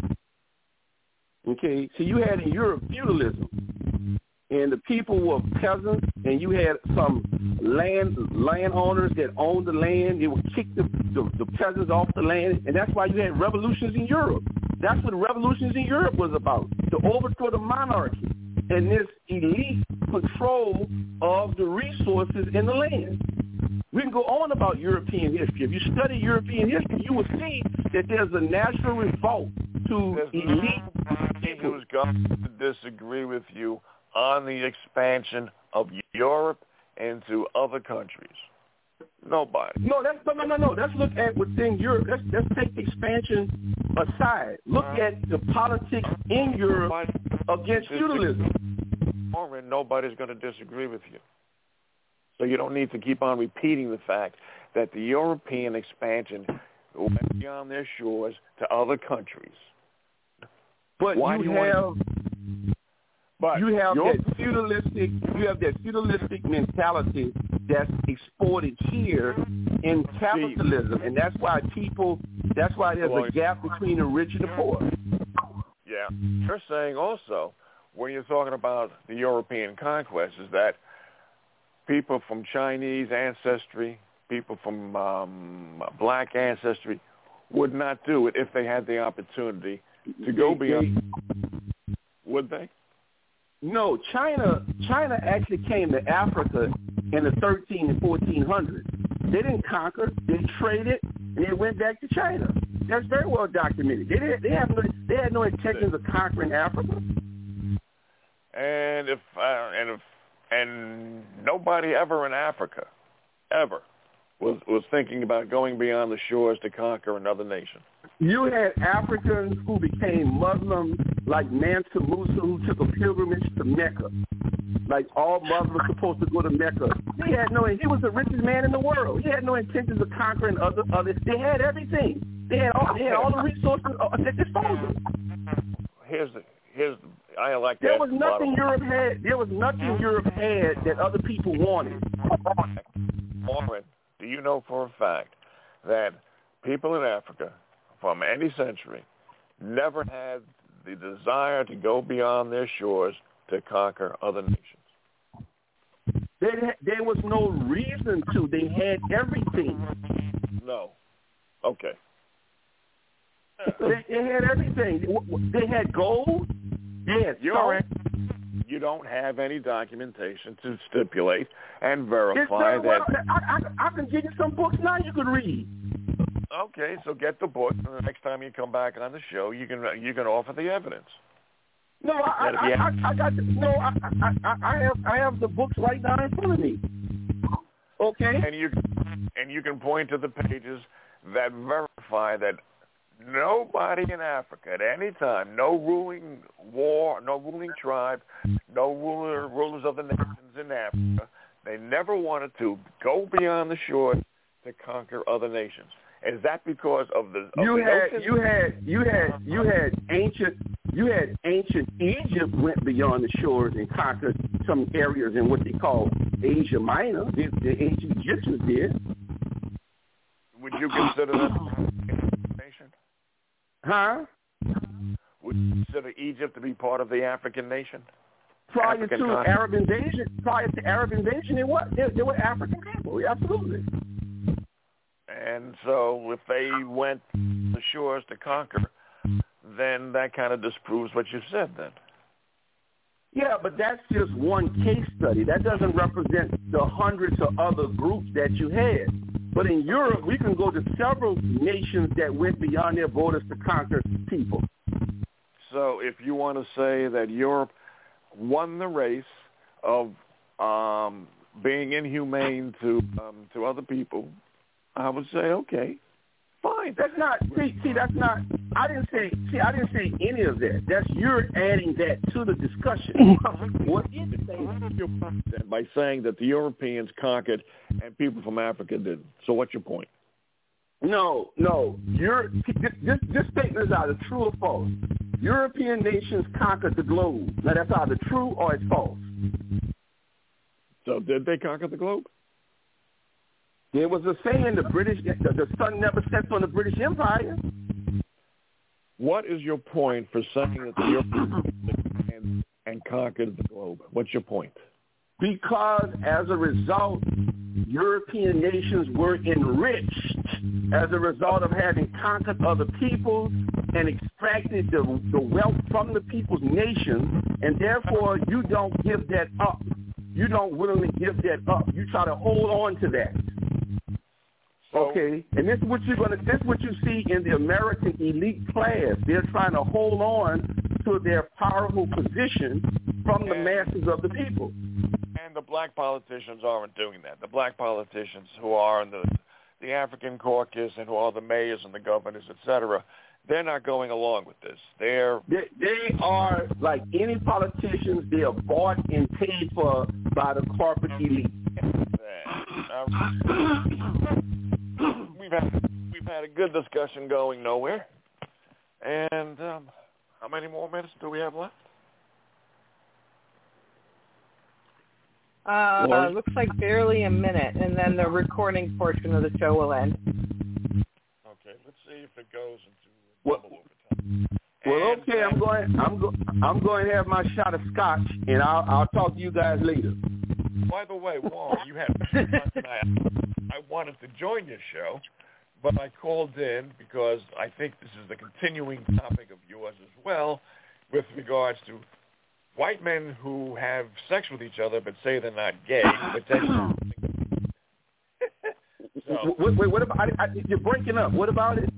Okay, so you had in Europe feudalism, and the people were peasants, and you had some landowners that owned the land. They would kick the peasants off the land, and that's why you had revolutions in Europe. That's what revolutions in Europe was about, to overthrow the monarchy and this elite control of the resources in the land. We can go on about European history. If you study European history, you will see that there's a national revolt to elite people. Who's going to disagree with you on the expansion of Europe into other countries? Nobody. No. Let's look at within Europe. Let's take the expansion aside. Look at the politics in Europe against feudalism. Nobody's going to disagree with you. So you don't need to keep on repeating the fact that the European expansion went beyond their shores to other countries. But you have that feudalistic mentality that's exported here in capitalism, and that's why there's a gap between the rich and the poor. Yeah. You're saying also, when you're talking about the European conquest, is that people from Chinese ancestry, people from black ancestry would not do it if they had the opportunity to go beyond. Would they? No, China actually came to Africa in the 13 and 1400s. They didn't conquer. They traded, and they went back to China. That's very well documented. They had no intentions of conquering Africa. And nobody ever in Africa, ever, was thinking about going beyond the shores to conquer another nation. You had Africans who became Muslims, like Mansa Musa, who took a pilgrimage to Mecca. Like all Muslims were supposed to go to Mecca. He was the richest man in the world. He had no intentions of conquering others. They had everything. They had all the resources at their disposal. I like that. There was nothing Europe had that other people wanted. Warren, do you know for a fact that people in Africa from any century never had the desire to go beyond their shores to conquer other nations? There was no reason to. They had everything. No. Okay. They had everything. They had gold. They had salt. You don't have any documentation to stipulate and verify that. I can give you some books now you can read. Okay, so get the book, and the next time you come back on the show, you can offer the evidence. No, I have the books right now in front of me. Okay. And you can point to the pages that verify that nobody in Africa at any time, no ruling tribe, no rulers of the nations in Africa, they never wanted to go beyond the shore to conquer other nations. Is that because of the ancient Egypt went beyond the shores and conquered some areas in what they call Asia Minor. The ancient Egyptians did. Would you consider that a nation? Huh? Would you consider Egypt to be part of the African nation? Prior to Arab invasion, they were African people. Absolutely. And so if they went to the shores to conquer, then that kind of disproves what you said then. Yeah, but that's just one case study. That doesn't represent the hundreds of other groups that you had. But in Europe, we can go to several nations that went beyond their borders to conquer people. So if you want to say that Europe won the race of being inhumane to other people, I would say, okay, fine. That's not. That's not. I didn't say any of that. That's you're adding that to the discussion. What is it saying? By saying that the Europeans conquered and people from Africa didn't. So what's your point? No. This statement is either true or false. European nations conquered the globe. Now that's either true or it's false. So did they conquer the globe? There was a saying, the sun never sets on the British Empire. What is your point for saying that the Europeans came and conquered the globe? What's your point? Because as a result, European nations were enriched as a result of having conquered other peoples and extracted the wealth from the people's nations, and therefore you don't give that up. You don't willingly give that up. You try to hold on to that. Okay, and this is what you see in the American elite class. They're trying to hold on to their powerful position from the masses of the people. And the black politicians aren't doing that. The black politicians who are in the African caucus and who are the mayors and the governors, etc., they're not going along with this. They are like any politicians. They are bought and paid for by the corporate elite. We've had a good discussion going nowhere. And how many more minutes do we have left? Looks like barely a minute, and then the recording portion of the show will end. Okay, let's see if it goes into double overtime. Well, okay, I'm going to have my shot of scotch, and I'll talk to you guys later. By the way, Warren, you had tonight. I wanted to join your show, but I called in because I think this is the continuing topic of yours as well, with regards to white men who have sex with each other but say they're not gay, but so, what about? You're breaking up. What about it?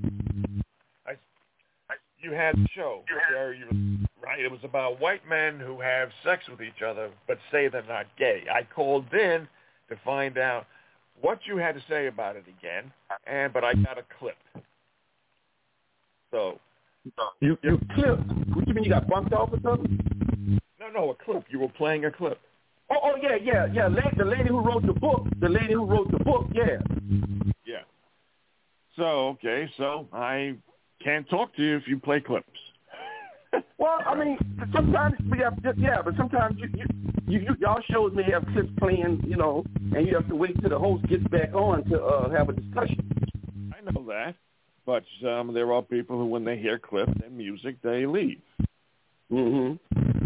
You had a show where right? It was about white men who have sex with each other but say they're not gay. I called in to find out what you had to say about it again, but I got a clip. So you clipped? What do you mean? You got bumped off or something? No, a clip. You were playing a clip. Oh, yeah. The lady who wrote the book. Yeah. Yeah. So I can't talk to you if you play clips. Well, I mean, sometimes we have, but sometimes y'all shows may have clips playing, and you have to wait till the host gets back on to have a discussion. I know that, but there are people who, when they hear clips and music, they leave. Mm-hmm.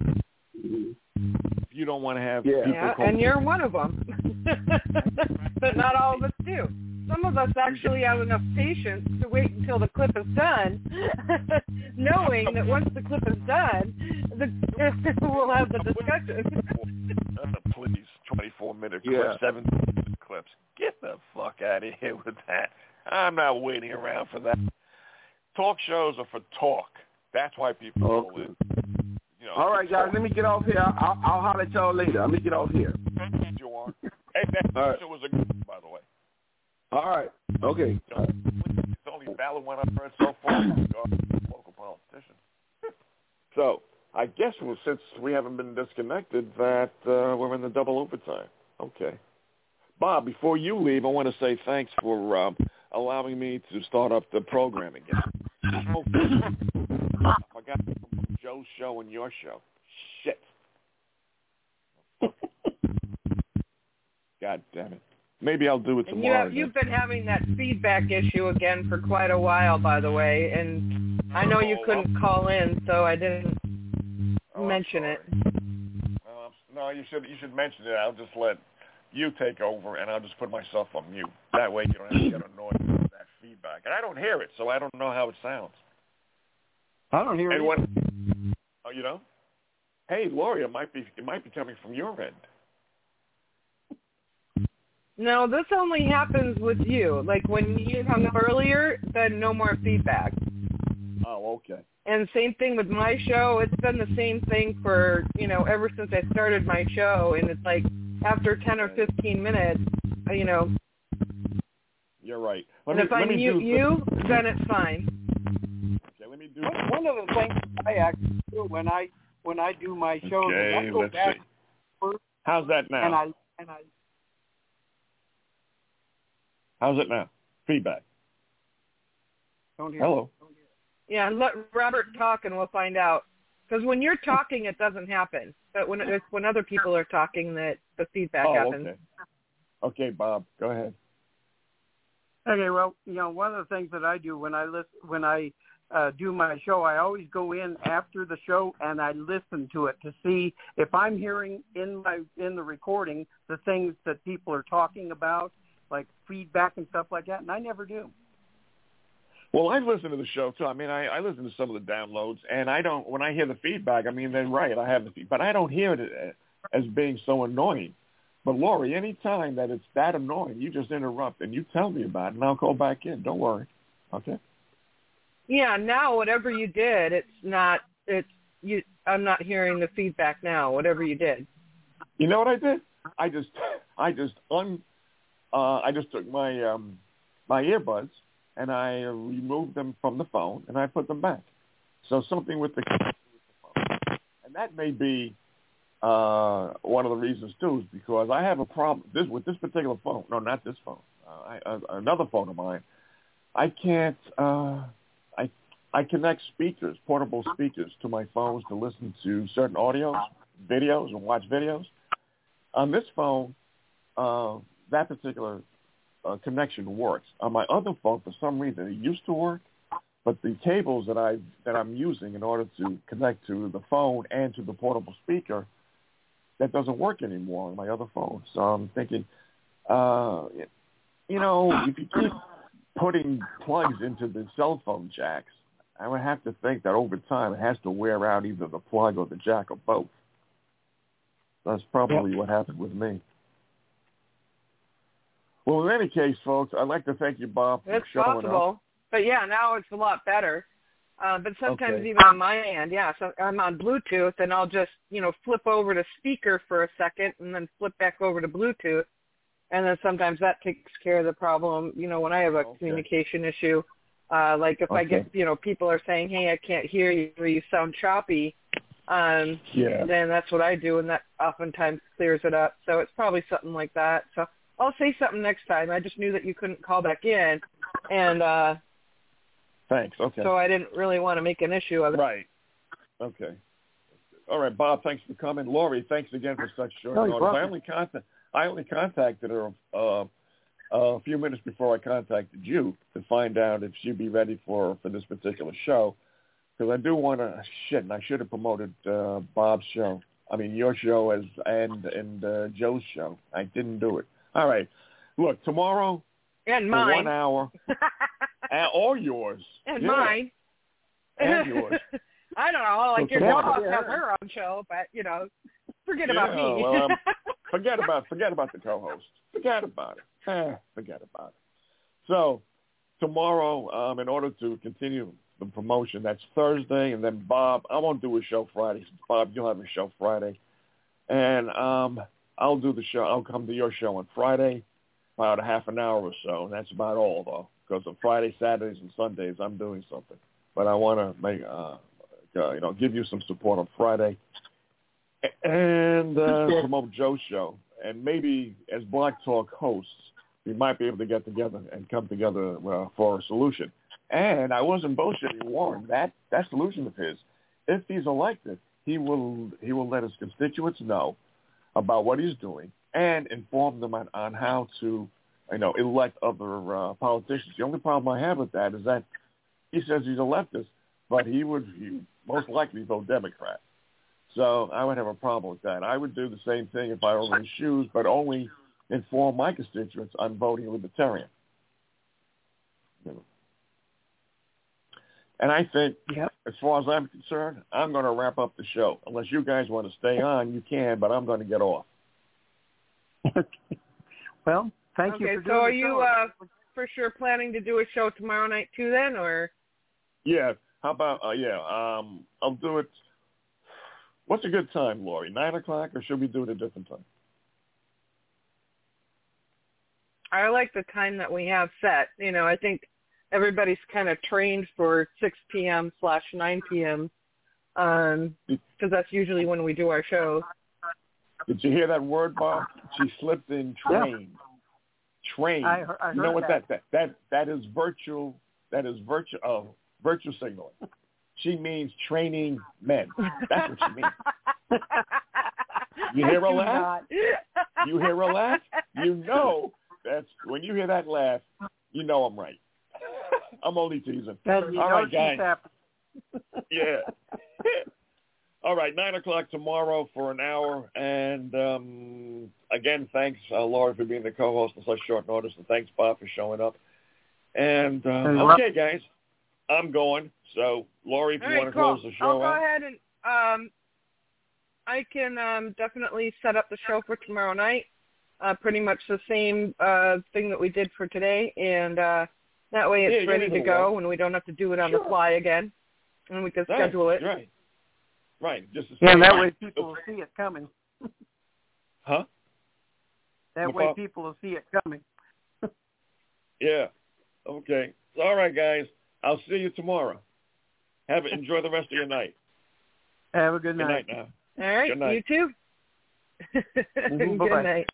If you don't want to have people and you're one of them. But not all of us do. Some of us actually have enough patience to wait until the clip is done, knowing that once the clip is done, we'll have the discussion. Please, 24-minute clips, 7-minute clips. Get the fuck out of here with that. I'm not waiting around for that. Talk shows are for talk. That's why people call in. All right, guys, let me get off here. I'll holler at y'all later. Let me get off here. Hey, that show was a good one, by the way. All right. Okay. It's only valid one I've heard so far regarding local politicians. So I guess since we haven't been disconnected, that we're in the double overtime. Okay. Bob, before you leave, I want to say thanks for allowing me to start up the program again. I forgot Joe's show and your show. Shit. God damn it. Maybe I'll do it tomorrow. You've been having that feedback issue again for quite a while, by the way, and I know you couldn't call in, so I didn't mention it. No, you should mention it. I'll just let you take over, and I'll just put myself on mute. That way you don't have to get annoyed with that feedback. And I don't hear it, so I don't know how it sounds. I don't hear it. Oh, you know? Hey, Lori, it might be coming from your end. No, this only happens with you. Like when you hung up earlier, then no more feedback. Oh, okay. And same thing with my show. It's been the same thing for, ever since I started my show. And it's like after 10 or 15 minutes, You're right. If I mute you, then it's fine. Okay, let me do one of the things I actually do when I do my show, okay, I go back first. How's that now? And I How's it now? Feedback. Don't hear. Hello. Yeah, let Robert talk and we'll find out. Because when you're talking, it doesn't happen. But when other people are talking, that the feedback happens. Okay. Okay, Bob, go ahead. Okay, well, one of the things that I do when I do my show, I always go in after the show and I listen to it to see if I'm hearing in the recording the things that people are talking about, like feedback and stuff like that, and I never do. Well, I listen to the show too. I mean, I listen to some of the downloads, and I don't. When I hear the feedback, I mean, they're right. I have the feedback, but I don't hear it as being so annoying. But Lori, any time that it's that annoying, you just interrupt and you tell me about it, and I'll call back in. Don't worry. Okay. Yeah. Now, whatever you did, I'm not hearing the feedback now. Whatever you did. You know what I did? I just took my my earbuds and I removed them from the phone and I put them back. So something with the phone, and that may be one of the reasons too, is because I have a problem with this particular phone. No, not this phone. Another phone of mine. I can't. I connect speakers, portable speakers, to my phones to listen to certain audios, videos, and watch videos. On this phone, that particular connection works. On my other phone, for some reason, it used to work, but the cables that I'm using in order to connect to the phone and to the portable speaker, that doesn't work anymore on my other phone. So I'm thinking, if you keep putting plugs into the cell phone jacks, I would have to think that over time it has to wear out either the plug or the jack or both. That's probably what happened with me. Well, in any case, folks, I'd like to thank you, Bob, for showing up. But yeah, now it's a lot better. But sometimes even on my end, so I'm on Bluetooth, and I'll just, flip over to speaker for a second and then flip back over to Bluetooth. And then sometimes that takes care of the problem, when I have a communication issue. Like if I get, people are saying, hey, I can't hear you, or you sound choppy, then that's what I do, and that oftentimes clears it up. So it's probably something like that. So I'll say something next time. I just knew that you couldn't call back in, and thanks. Okay. So I didn't really want to make an issue of it. Right. Okay. All right, Bob. Thanks for coming. Lori, thanks again for such short notice. I only contacted her a few minutes before I contacted you to find out if she'd be ready for this particular show, because I do want to. And I should have promoted Bob's show. I mean, your show and Joe's show. I didn't do it. All right. Look, tomorrow and for mine. 1 hour, or yours and mine and yours. I don't know. Like your boss has her own show, but forget about me. Well, forget about the co-host. Forget about it. Forget about it. So tomorrow, in order to continue the promotion, that's Thursday, and then Bob, I won't do a show Friday. Bob, you'll have a show Friday, and I'll do the show. I'll come to your show on Friday, about a half an hour or so, and that's about all, though, because on Friday, Saturdays, and Sundays, I'm doing something. But I want to make give you some support on Friday, and promote Joe's show. And maybe as Black Talk hosts, we might be able to get together and come together for a solution. And I wasn't bullshitting Warren. That solution of his, if he's elected, he will let his constituents know about what he's doing and inform them on how to, elect other politicians. The only problem I have with that is that he says he's a leftist, but he most likely vote Democrat. So I would have a problem with that. I would do the same thing if I were in his shoes, but only inform my constituents I'm voting Libertarian. And I think, as far as I'm concerned, I'm going to wrap up the show. Unless you guys want to stay on, you can, but I'm going to get off. Well, thank you for doing so are you for sure planning to do a show tomorrow night too then, or? Yeah. How about, I'll do it. What's a good time, Lori? 9 o'clock, or should we do it a different time? I like the time that we have set. I think everybody's kind of trained for 6 p.m/9 p.m. Because that's usually when we do our shows. Did you hear that word, Bob? She slipped in train. Yeah. Train. I heard you know what that is virtual. That is virtue signaling. She means training men. That's what she means. You hear her laugh? You hear her laugh? That's when you hear that laugh, You know I'm right. I'm only teasing. All right, guys. Yeah. All right, 9 o'clock tomorrow for an hour. And again, thanks, Laura, for being the co-host on such short notice. And thanks, Bob, for showing up. And, okay, guys, I'm going. So, Laurie, if you want to close the show I'll go ahead and I can definitely set up the show for tomorrow night. Pretty much the same thing that we did for today. And that way it's ready to go, and we don't have to do it on the fly again. And we can schedule it. Right. Just and that way people will see it coming. Huh? That way people will see it coming. Yeah. Okay. All right, guys. I'll see you tomorrow. Enjoy the rest of your night. Have a good night. Good night now. All right. Good night. You too. Good night.